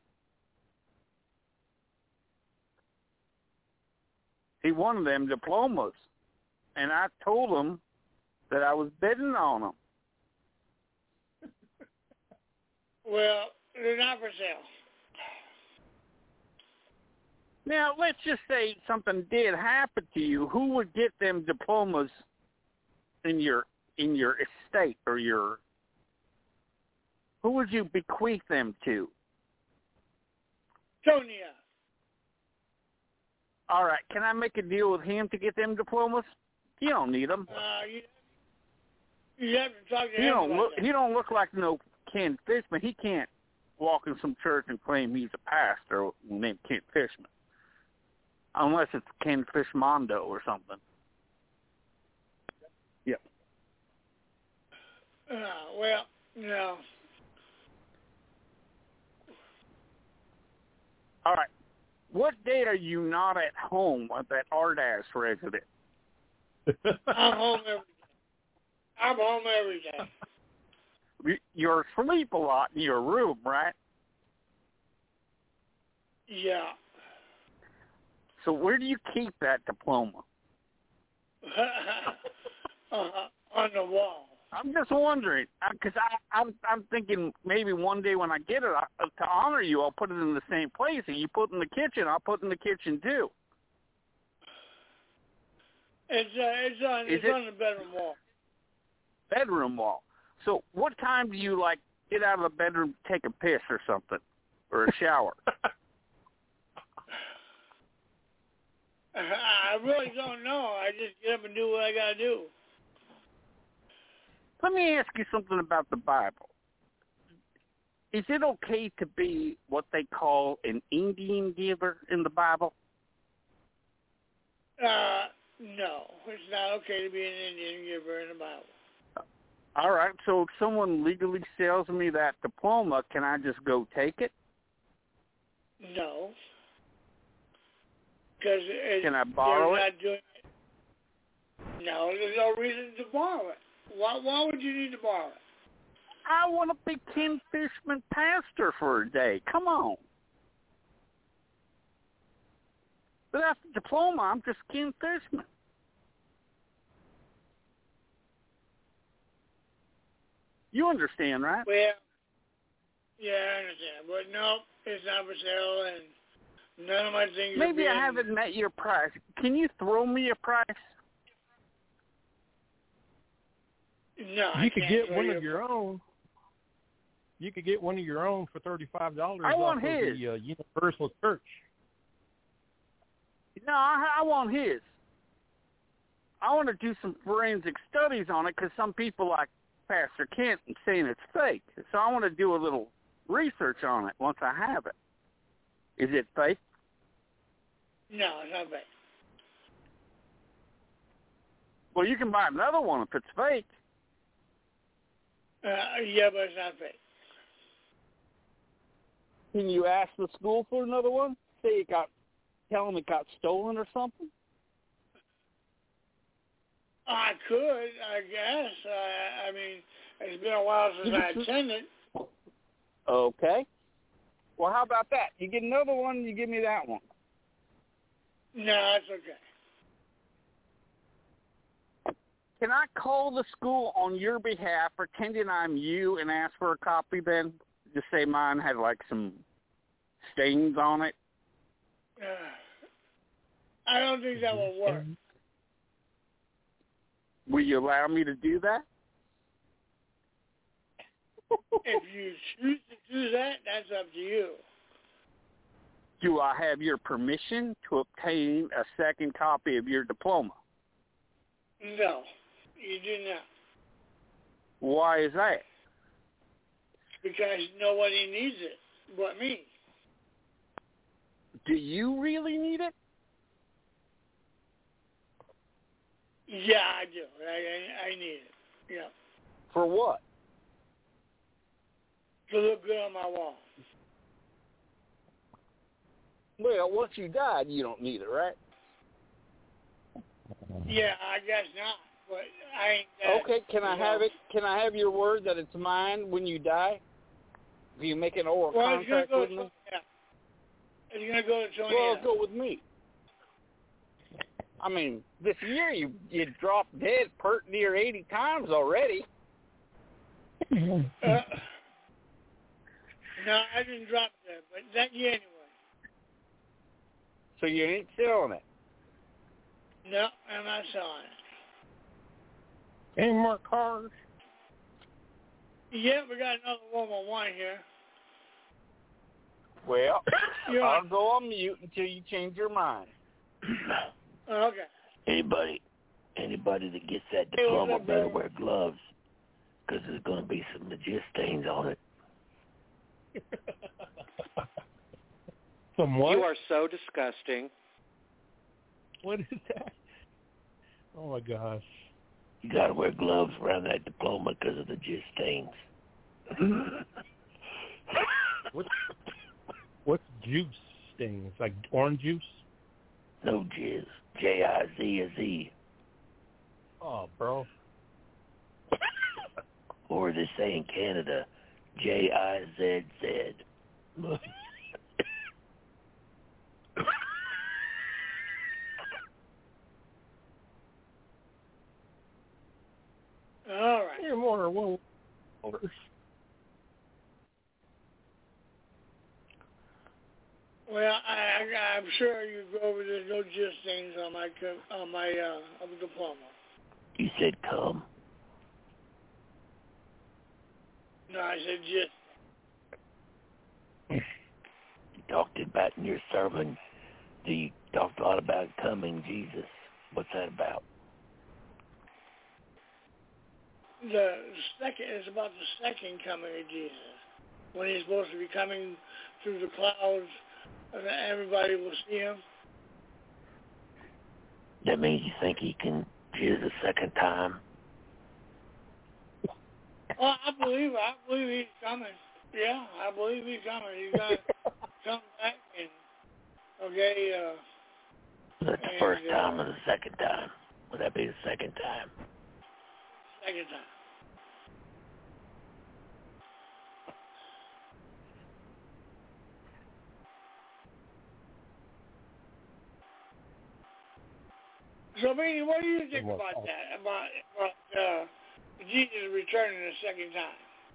He wanted them diplomas, and I told him that I was bidding on them. Well, they're not for sale. Now, let's just say something did happen to you. Who would get them diplomas in your in your estate or your? Who would you bequeath them to? Tonya. All right. Can I make a deal with him to get them diplomas? He don't need them. Uh, you, you have to talk to He him don't about look. that. He don't look like no Ken Fishman. He can't walk in some church and claim he's a pastor named Ken Fishman, unless it's Ken Fishmondo or something. Yep. Uh, well, no. All right. What day are you not at home at that Ardash residence? I'm home every day. I'm home every day. You're asleep a lot in your room, right? Yeah. So where do you keep that diploma? uh, on the wall. I'm just wondering, because I, I'm I'm thinking maybe one day when I get it, I, to honor you, I'll put it in the same place. And you put it in the kitchen, I'll put it in the kitchen too. It's uh, it's on Is it's it, on the bedroom wall. Bedroom wall. So what time do you like get out of the bedroom, take a piss or something, or a shower? I really don't know. I just get up and do what I gotta do. Let me ask you something about the Bible. Is it okay to be what they call an Indian giver in the Bible? Uh, no, it's not okay to be an Indian giver in the Bible. All right, so if someone legally sells me that diploma, can I just go take it? No. Because can I borrow it? Not doing it? No, there's no reason to borrow it. Why, why would you need to borrow it? I want to be Ken Fishman pastor for a day. Come on. But after the diploma, I'm just Ken Fishman. You understand, right? Well, yeah, I understand. But no, it's not for sale, and none of my things Maybe are I haven't met your price. Can you throw me a price? No, you I could can't get one you. of your own. You could get one of your own for thirty-five dollars I want off of his. the uh, Universal Church. No, I, I want his. I want to do some forensic studies on it because some people like Pastor Kent and saying it's fake. So I want to do a little research on it once I have it. Is it fake? No, it's not fake. Well, you can buy another one if it's fake. Uh, yeah, but it's not fake. Can you ask the school for another one? Say it got, tell them it got stolen or something? I could, I guess. Uh, I mean, it's been a while since I attended. Okay. Well, how about that? You get another one, you give me that one. No, that's okay. Can I call the school on your behalf, pretending I'm you, and ask for a copy then? Just say mine had like some stains on it. Uh, I don't think that will work. Will you allow me to do that? If you choose to do that, that's up to you. Do I have your permission to obtain a second copy of your diploma? No, you do not. Why is that? Because nobody needs it but me. Do you really need it? Yeah, I do. I, I, I need it. Yeah. For what? To look good on my wall. Well, once you died, you don't need it, right? Yeah, I guess not. But I ain't that, Okay, can I you know. have it? Can I have your word that it's mine when you die? Do you make an oral well, contract it's gonna with go, me? yeah. It's going to go to Tony. Well, go with me. I mean, this year you you dropped dead pert near eighty times already. uh, no, I didn't drop that, but that year anyway. So you ain't selling it? No, I'm not selling it. Any more cars? Yeah, we got another one one one here. Well, You're I'll on. go on mute until you change your mind. Okay. Hey, buddy. Anybody that gets that diploma better wear gloves, because there's going to be some legit stains on it. Some what? You are so disgusting. What is that? Oh, my gosh. You got to wear gloves around that diploma because of the jizz stains. What, what's juice stains? Like orange juice? No jizz. J I Z Z E. Oh, bro. Or they say in Canada, J I Z Z. All right. You're more one orders. Well, I, I, I'm sure you go over there's no just things on my co- on my uh, diploma. You said come. No, I said just. You talked about in your sermon. Do you talked a lot about coming Jesus? What's that about? The second is about the second coming of Jesus, when he's supposed to be coming through the clouds, and everybody will see him. That means you think he can jizz a second time? Well, I believe I believe he's coming. Yeah, I believe he's coming. He's gonna come back and okay. Uh, Was that the and, first time uh, or the second time? Would that be the second time? Second time. So, Beanie, what do you think about that? About, about uh, Jesus returning a second time?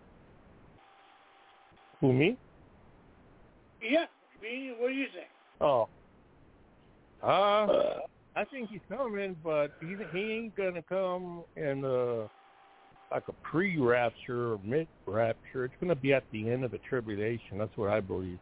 Who, me? Yeah, Beanie, what do you think? Oh. Uh, I think he's coming, but he, he ain't going to come in uh, like a pre-rapture or mid-rapture. It's going to be at the end of the tribulation. That's what I believe.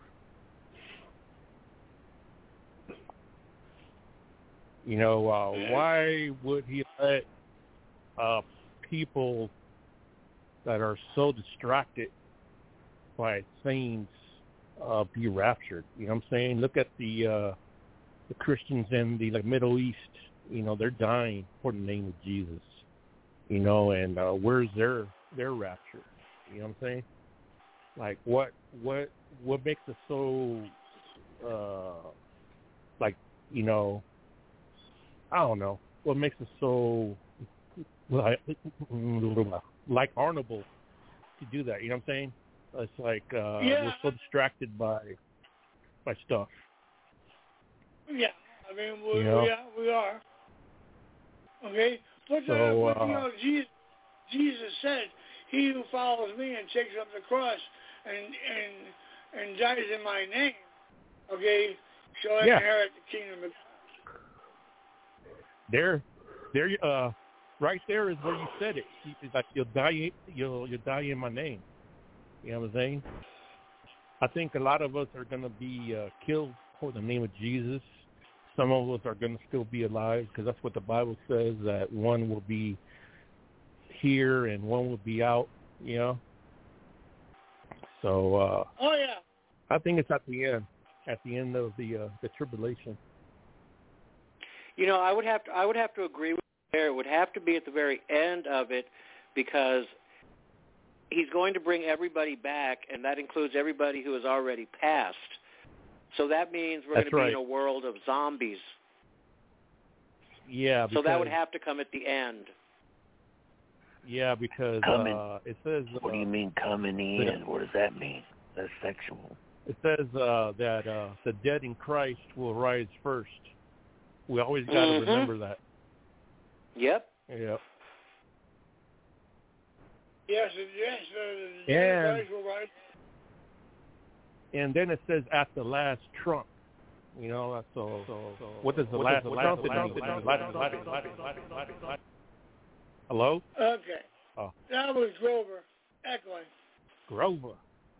You know, uh, why would he let uh, people that are so distracted by things uh, be raptured? You know what I'm saying? Look at the uh, the Christians in the like Middle East. You know, they're dying for the name of Jesus. You know, and uh, where's their their rapture? You know what I'm saying? Like, what what what makes us so uh, like you know? I don't know what makes it so like like honorable to do that. You know what I'm saying? It's like uh, yeah. we're so distracted by by stuff. Yeah, I mean we you know? we, are, we are. Okay, but, so, uh, but uh, you know Jesus Jesus said, "He who follows me and takes up the cross and and and dies in my name, okay, shall yeah. inherit the kingdom of God." There, there, uh, right there is where you said it. It's like you'll die, you'll you'll die in my name. You know what I'm saying? I think a lot of us are going to be uh, killed for the name of Jesus. Some of us are going to still be alive because that's what the Bible says. That one will be here and one will be out. You know. So. Uh, oh yeah. I think it's at the end, at the end of the uh, the tribulation. You know, I would have to I would have to agree with you there. It would have to be at the very end of it because he's going to bring everybody back, and that includes everybody who has already passed. So that means we're That's going to be right. in a world of zombies. Yeah. So that would have to come at the end. Yeah, because coming. Uh, it says. What uh, do you mean coming in? What does that mean? That's sexual. It says uh, that uh, the dead in Christ will rise first. We always got to mm-hmm. remember that. Yep. Yep. Yes, yes. Uh, and, guys were right. and then it says at the last trump. You know, so, so, so what does the what last trump mean? Hello? Okay. Oh. That was Grover echoing. Grover.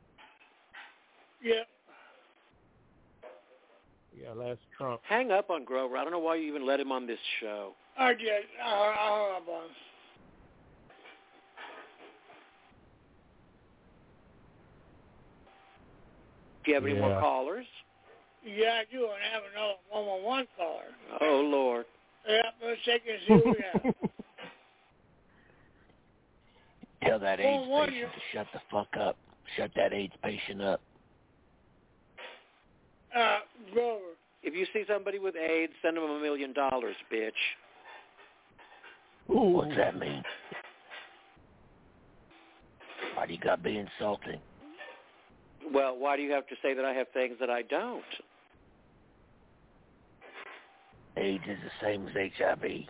Yep. Yeah, last Trump. Hang up on Grover. I don't know why you even let him on this show. I did. I hung up on him. Do you have any Yeah. more callers? Yeah, I do, and I have another one one one caller. Oh, Lord. Yeah, let's take and see what we have. Tell that Well, AIDS one, patient to shut the fuck up. Shut that AIDS patient up. Uh, Grover. If you see somebody with AIDS, send them a million dollars, bitch. Ooh. What's that mean? Why do you got to be insulting? Well, why do you have to say that I have things that I don't? AIDS is the same as H I V.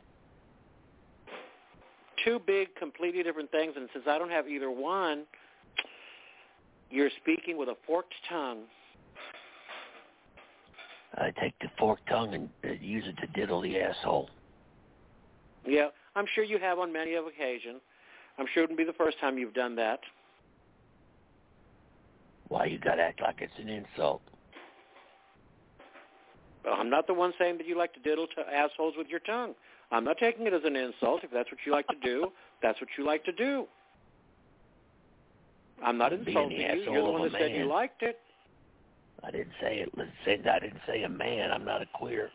Two big, completely different things, and since I don't have either one, you're speaking with a forked tongue. I take the forked tongue and uh, use it to diddle the asshole. Yeah, I'm sure you have on many of occasion. I'm sure it wouldn't be the first time you've done that. Why you got to act like it's an insult? Well, I'm not the one saying that you like to diddle to assholes with your tongue. I'm not taking it as an insult. If that's what you like to do, that's what you like to do. I'm not Being insulting the you. asshole You're the of one a that said you man. liked it. I didn't say it. Let's say I didn't say a man. I'm not a queer.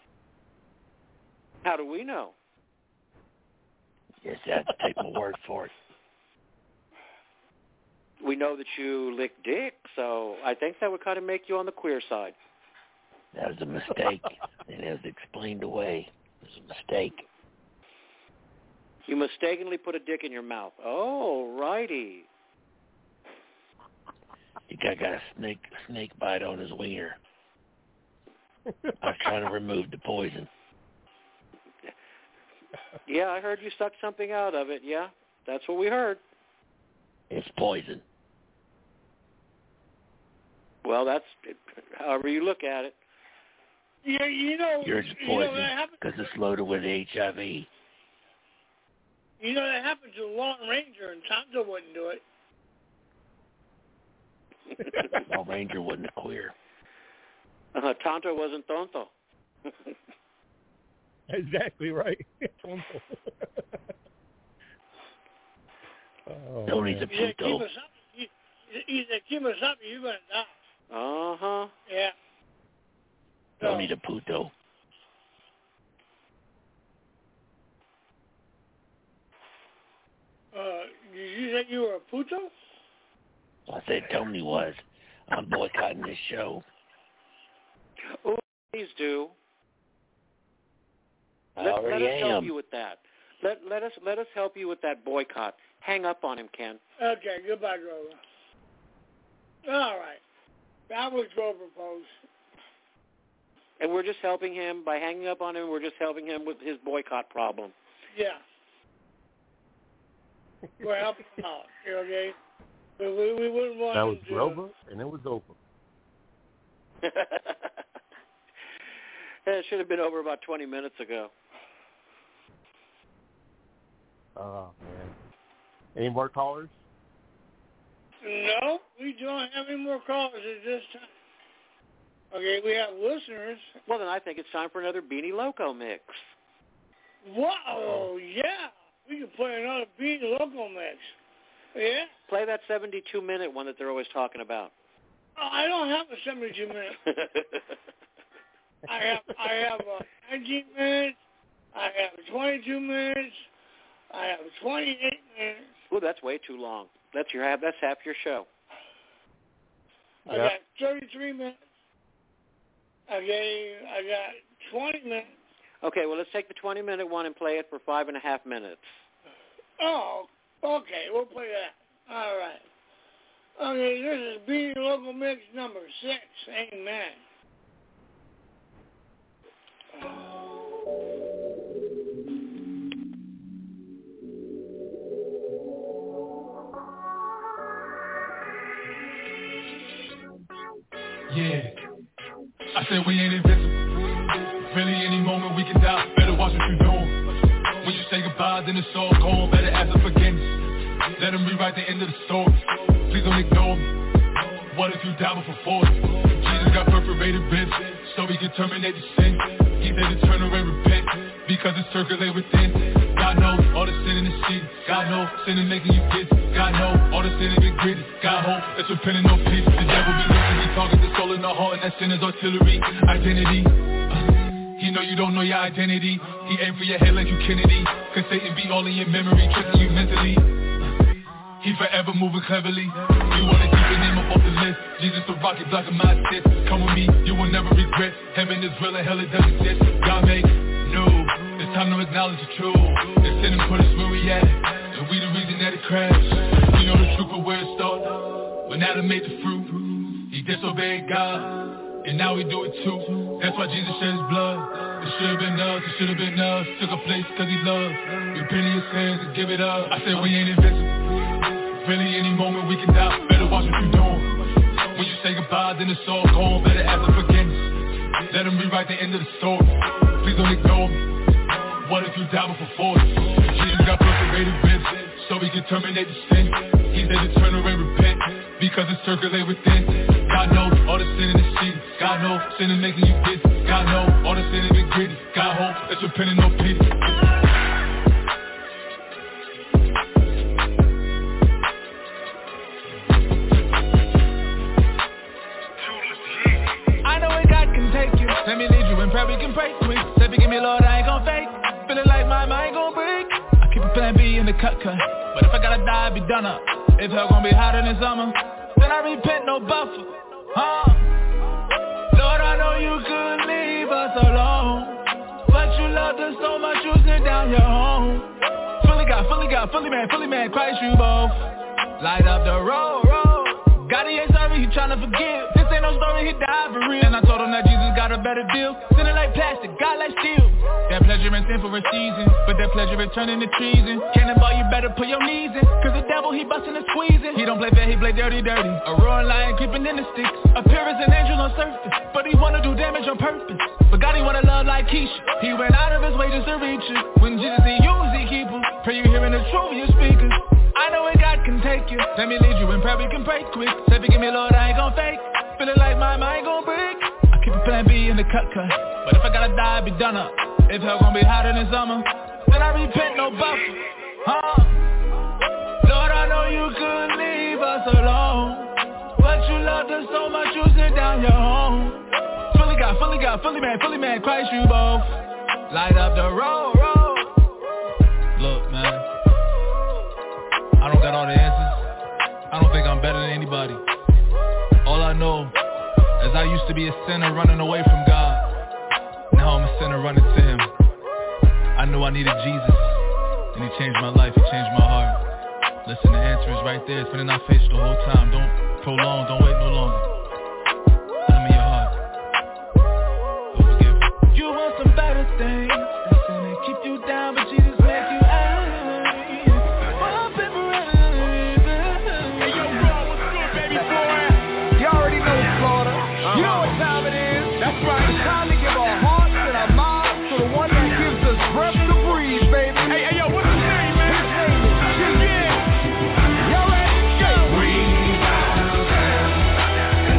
How do we know? Yes, you have to take my word for it. We know that you lick dick, so I think that would kind of make you on the queer side. That was a mistake, and it was explained away. It was a mistake. You mistakenly put a dick in your mouth. Oh, righty. The guy got a snake snake bite on his wiener. I was trying to remove the poison. Yeah, I heard you sucked something out of it. Yeah, that's what we heard. It's poison. Well, that's however you look at it. Yeah, you know, Yours is you know poison that happened. because it's loaded with H I V. You know that happened to Lone Ranger, and Tonto wouldn't do it. No, Ranger wasn't a queer. Uh, Tonto wasn't tonto. Exactly right. Oh, Tony's a He said, keep Pluto. us up. He, he said, keep us up, you're going to die. Uh-huh. Yeah. Tony the Pluto. Uh, did you say you were a Pluto? I said Tony was. I'm boycotting this show. Oh, please do. I Let, let already us help am. you with that. Let let us let us help you with that boycott. Hang up on him, Ken. Okay, goodbye, Grover. All right. That was Grover Post. And we're just helping him by hanging up on him. We're just helping him with his boycott problem. Yeah. We're helping him out. You okay? We, we, we wouldn't want that him was to... Grover, and it was over. It should have been over about twenty minutes ago. Oh, man. Any more callers? No, we don't have any more callers at this time. Okay, we have listeners. Well, then I think it's time for another Beanie Loco mix. Whoa, yeah. We can play another Beanie Loco mix. Yeah? Play that seventy-two minute one that they're always talking about. Oh, I don't have a seventy-two minute. I have I have uh, nineteen minutes. I have twenty-two minutes. I have twenty-eight minutes. Oh, that's way too long. That's your half. That's half your show. I got thirty-three minutes. Okay, I got twenty minutes. Okay, well, let's take the twenty-minute one and play it for five and a half minutes. Oh, okay, we'll play that. All right. Okay, this is Beanie Local Mix number six. Amen. Yeah, I said we ain't invincible. Really, any moment we can die. Better watch what you're doing. When you say goodbye, then it's all gone. Better ask for forgiveness. Let him rewrite the end of the story. Please don't ignore me. What if you die before forty? Jesus got perforated ribs, so he can terminate the sin. He said to turn away, repent, be because it's circulate within. God knows all the sin in the sheet. God knows sin is making you get. God knows all the sin is been gritty. God hope that you're penning no peace. The devil be looking, he talking the soul in the heart, and that sin is artillery. Identity. He know you don't know your identity. He aim for your head like you Kennedy. Cause Satan be all in your memory, tricking you mentally. He forever moving cleverly. You wanna keep your name up off the list. Jesus the rocket blocking my assist. Come with me, you will never regret. Heaven is real and hell it doesn't exist. God make new. It's time to acknowledge the truth. They sin and put us where we at, and we the reason that it crashed. We know the truth of where it started, but now they made the fruit. He disobeyed God, and now we do it too. That's why Jesus shed his blood. It should've been us, it should've been us. Took a place cause he loved. Repent of your sins and give it up. I said we ain't invincible. Really any moment we can die. Better watch what you doing. When you say goodbye then it's all gone. Better ask for forgiveness. Let him rewrite the end of the story. Please don't ignore me. What if you die before forty? Jesus got perforated ribs, so he can terminate the sin. He said to turn around and repent, because it circulate within. God knows all the sin in the sheet. God knows sin is making you busy. God knows all the sin is been gritty. God hope that you're penning no pity. I know what God can take you. Let me lead you and pray we can pray quick. Say forgive me Lord, I ain't gon' fake. Feeling like my mind gon' break. I keep a plan B in the cut cut, but if I gotta die, I be done up. If hell gon' be hotter than summer, then I repent, no buffer. Huh? Lord, I know you couldn't leave us alone, but you loved us so much you sent down your home. Fully God, fully God, fully man, fully man, Christ you both. Light up the road, road. God, he ain't sorry, he tryna forgive. This ain't no story, he died for real. And I told him that Jesus got a better deal. Sinning like plastic, God like steel. That pleasure in sin for a season, but that pleasure is turning to treason. Cannonball, you better put your knees in, cause the devil, he bustin' and squeezing. He don't play fair, he play dirty, dirty. A roaring lion creeping in the sticks. Appear as an angel on surface, but he wanna do damage on purpose. But God, he wanna love like Keisha. He went out of his way just to reach you. When Jesus, he used, he keep him. Pray you hearing the truth in your speakers. I know where God can take you. Let me lead you and pray we can pray quick. Say forgive me Lord, I ain't gon' fake. Feeling like my mind gon' break. I keep a plan B in the cut cut, but if I gotta die, I be done up. If hell gon' be hotter than summer, then I repent, no buffer. Huh? Lord, I know you couldn't leave us alone, but you loved us so much you sent down your home. Fully God, fully God, fully man, fully man, Christ you both. Light up the road, road. Look, man, I don't got all the answers. I don't think I'm better than anybody. All I know is I used to be a sinner running away from God. Now I'm a sinner running to him. I knew I needed Jesus, and he changed my life, he changed my heart. Listen, the answer is right there. It's been in our face the whole time. Don't prolong, don't wait no longer. Let him in your heart. Don't forgive me. You want some better things. That sin and keep you down, but Jesus make you out. You know what time it is. That's right. It's time to give our hearts and our minds to the one that gives us breath to breathe, baby. Hey, hey, yo, what's his name, man? His name is Jesus. Yeah. Y'all ready? Go. Breathe out.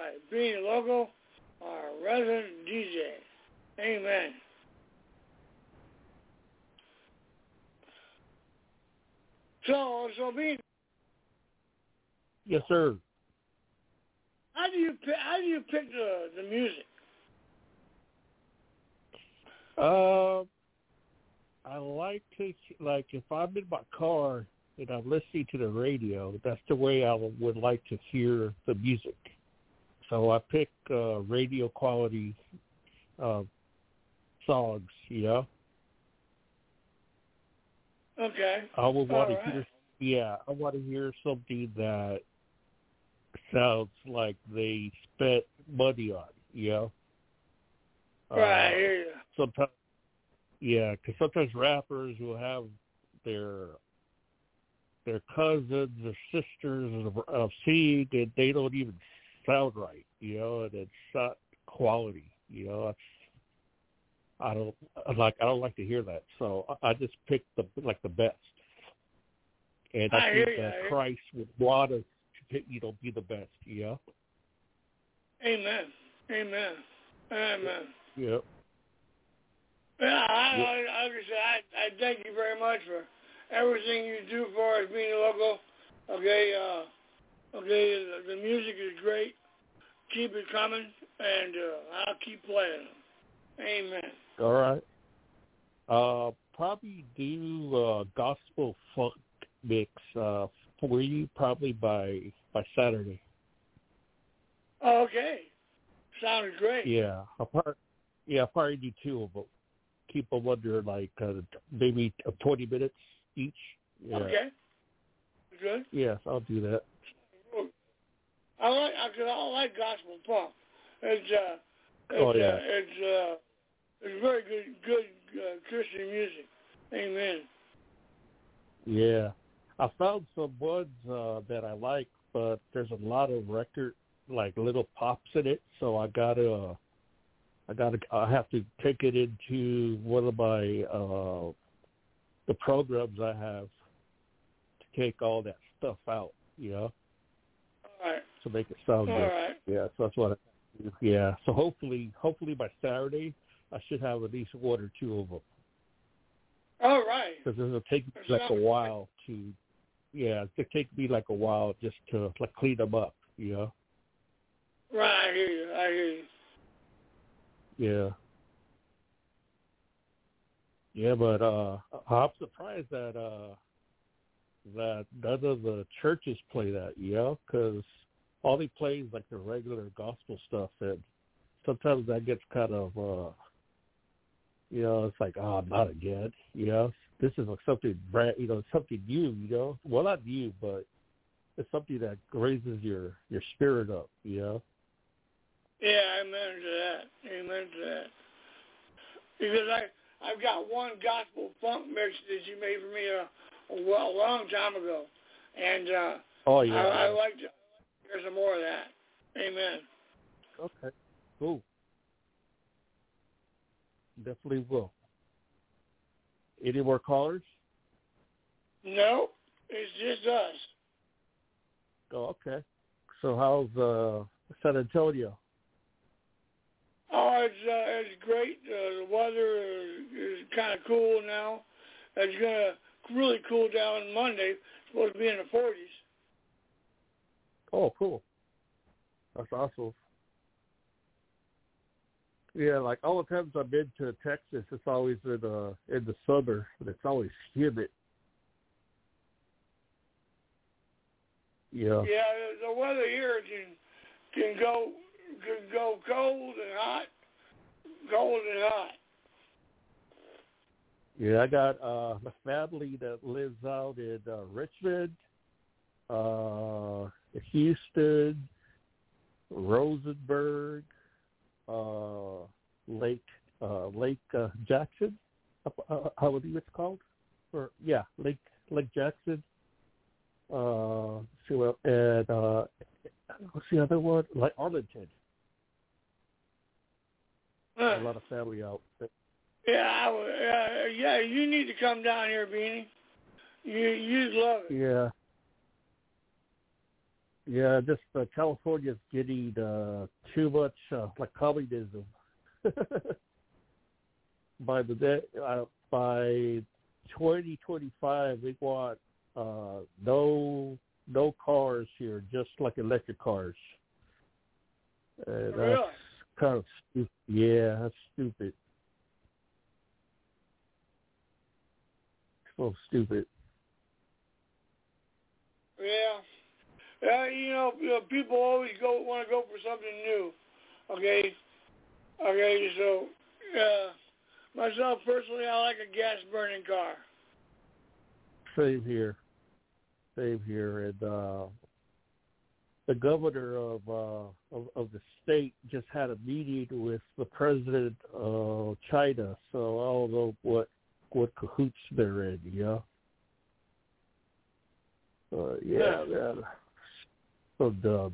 by Beanie Logo, our resident D J. Amen. So, so Beanie. Yes, sir. How do you pick, how do you pick the the music? Uh, I like to like if I'm in my car and I'm listening to the radio. That's the way I would like to hear the music. So I pick uh, radio quality uh, songs. You know. Okay. I would want All to right. hear. Yeah, I want to hear something that sounds like they spent money on. You know. Right, I Uh, hear you. Sometimes, yeah, because sometimes rappers will have their their cousins or sisters of, of sing, and they don't even sound right, you know, and it's not quality, you know. It's, I don't I like I don't like to hear that, so I, I just pick the like the best, and I, I think hear you, I that hear you. Christ would want us to, you know, be the best, you know. Amen. Amen. Amen. Yep. Yeah, I, Yep. I, I, like I, said, I, I thank you very much for everything you do for us being local. Okay, uh, okay, the, the music is great. Keep it coming, and uh, I'll keep playing them. Amen. All right. Uh, probably do uh, gospel funk mix uh, for you probably by by Saturday. Oh, okay. Sounds great. Yeah, I'll probably, yeah, I'll probably do two of them. Keep them under like uh, maybe twenty minutes each. Yeah. Okay. Good. Yes, I'll do that. I like I, I like gospel punk. It's uh, it's Oh, yeah. uh, it's uh, it's very good good uh, Christian music. Amen. Yeah, I found some ones uh, that I like, but there's a lot of record like little pops in it, so I gotta. Uh, I gotta. I have to take it into one of my uh, the programs I have to take all that stuff out. You know, All right. to make it sound All good. right. Yeah, so that's what. I do. Yeah, so hopefully, hopefully by Saturday, I should have at least one or two of them. All right. Because it'll take me like a while to. Yeah, it'll take me like a while just to like clean them up. You know. Right. I hear you. I hear you. Yeah. Yeah, but uh, I'm surprised that uh, that none of the churches play that, you know, because all they play is like the regular gospel stuff, and sometimes that gets kind of, uh, you know, it's like, oh, not again, you know. This is like something brand, you know, something new, you know. Well, not new, but it's something that raises your your spirit up, you know. Yeah, amen to that. Amen to that. Because I, I've got one gospel funk mix that you made for me a, a, a long time ago. And uh, oh, yeah. I, I like to hear some more of that. Amen. Okay, cool. Definitely will. Any more callers? No, it's just us. Oh, okay. So how's uh, San Antonio? Oh, it's uh, it's great. Uh, the weather is, is kind of cool now. It's gonna really cool down Monday. It's supposed to be in the forties. Oh, cool. That's awesome. Yeah, like all the times I've been to Texas, it's always in uh in the summer, and it's always humid. Yeah. Yeah, the, the weather here can can go can go cold and hot, cold and hot. Yeah, I got uh, a family that lives out in uh, Richmond, uh, Houston, Rosenberg, uh, Lake uh, Lake uh, Jackson, uh, I believe it's called, or yeah, Lake Lake Jackson. Uh, see what and uh, what's the other one? Like Arlington. Huh. A lot of family out. Yeah, I, would- uh, yeah. You need to come down here, Beanie. You you'd love it. Yeah. Yeah, just uh, California's getting uh, too much uh, like communism. by the day, uh, by twenty twenty-five, we want uh, no no cars here, just like electric cars. Uh, that's really? kind of stupid. Yeah, that's stupid. So stupid. Yeah. Yeah, you know, you know, people always go want to go for something new. Okay. Okay, so uh, myself personally, I like a gas burning car. Same here. Same here, and uh, the governor of, uh, of of the state just had a meeting with the president of China. So I don't know what what cahoots they're in. Yeah. Uh, yeah, yeah. So dumb.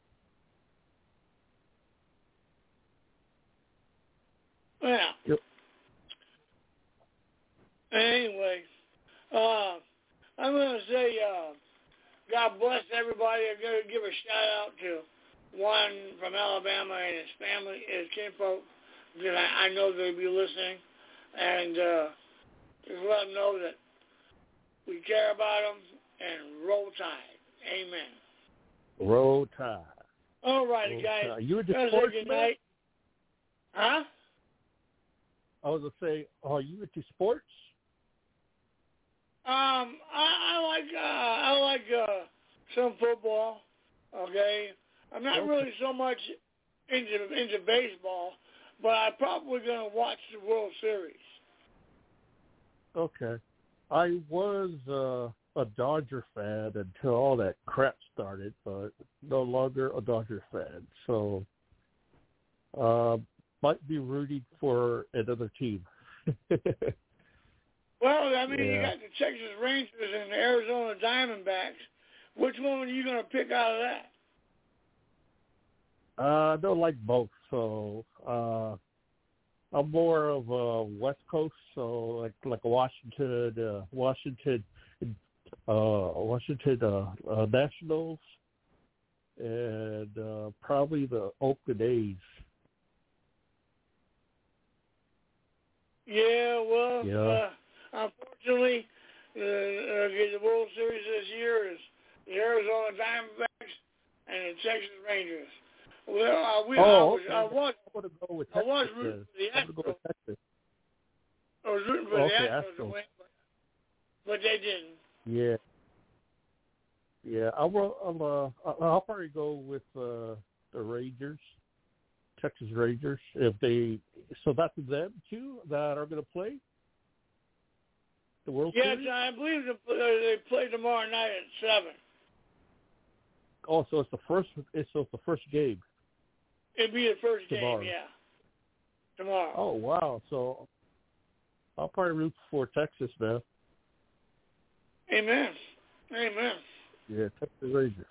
Yeah. Yep. Anyway, uh, I'm going to say uh, God bless everybody. I'm going to give a shout out to one from Alabama and his family, his kinfolk, because I, I know they'll be listening. And uh, just let them know that we care about them and roll tide. Amen. Roll Tide. All righty, Roll guys. Tide. You into Guys, sports, good man? night. Huh? I was going to say, are you into sports? Um, I, I like uh, I like uh, some football. Okay, I'm not Okay. really so much into into baseball, but I'm probably gonna watch the World Series. Okay. I was uh, a Dodger fan until all that crap started, but no longer a Dodger fan. So, uh, might be rooting for another team. Well, I mean, Yeah. you got the Texas Rangers and the Arizona Diamondbacks. Which one are you gonna pick out of that? Uh, I don't like both, so uh, I'm more of a West Coast, so like like Washington, uh, Washington, uh, Washington uh, uh, Nationals, and uh, probably the Oakland A's. Yeah, well, Yeah. Uh, unfortunately, uh, uh, the World Series this year is the Arizona Diamondbacks and the Texas Rangers. Well, I, we, Oh, I was, okay. I was, I'm gonna go with I was Texas. rooting for the I'm gonna go Astros. with Texas. I was rooting for Okay, the Astros to Astros. win, but, but they didn't. Yeah. Yeah, I'll, I'll, uh, I'll probably go with uh, the Rangers, Texas Rangers. If they, so that's them too that are going to play the World Yes, Series. I believe the, uh, they play tomorrow night at seven. Oh, so it's the first. It's so it's the first game. It'd be the first Tomorrow. game, yeah. Tomorrow. Oh wow! So I'll probably root for Texas, man. Amen. Amen. Yeah, Texas Rangers.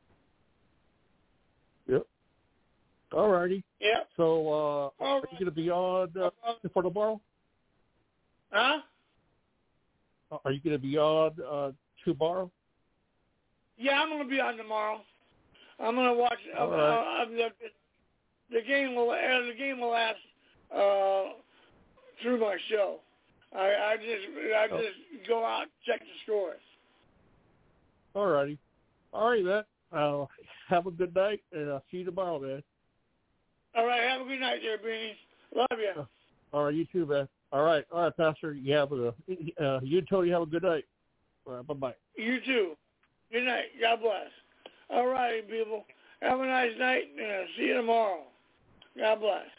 Yep. All righty. Yep. So uh, All are you going to be on uh, for tomorrow? Huh? Are you going to be on uh, tomorrow? Yeah, I'm going to be on tomorrow. I'm going to watch. Uh, All right. uh, the, the game will. Uh, the game will last uh, through my show. I, I just. I Oh. just go out and check the scores. All righty. All right, man. Uh, have a good night, and I'll see you tomorrow, man. All right. Have a good night, there, Beanie. Love you. All right, you too, man. All right, all right, Pastor. You have a, uh, you and Tony have a good night. All right, bye-bye. You too. Good night. God bless. All righty, people. Have a nice night, and I'll see you tomorrow. God bless.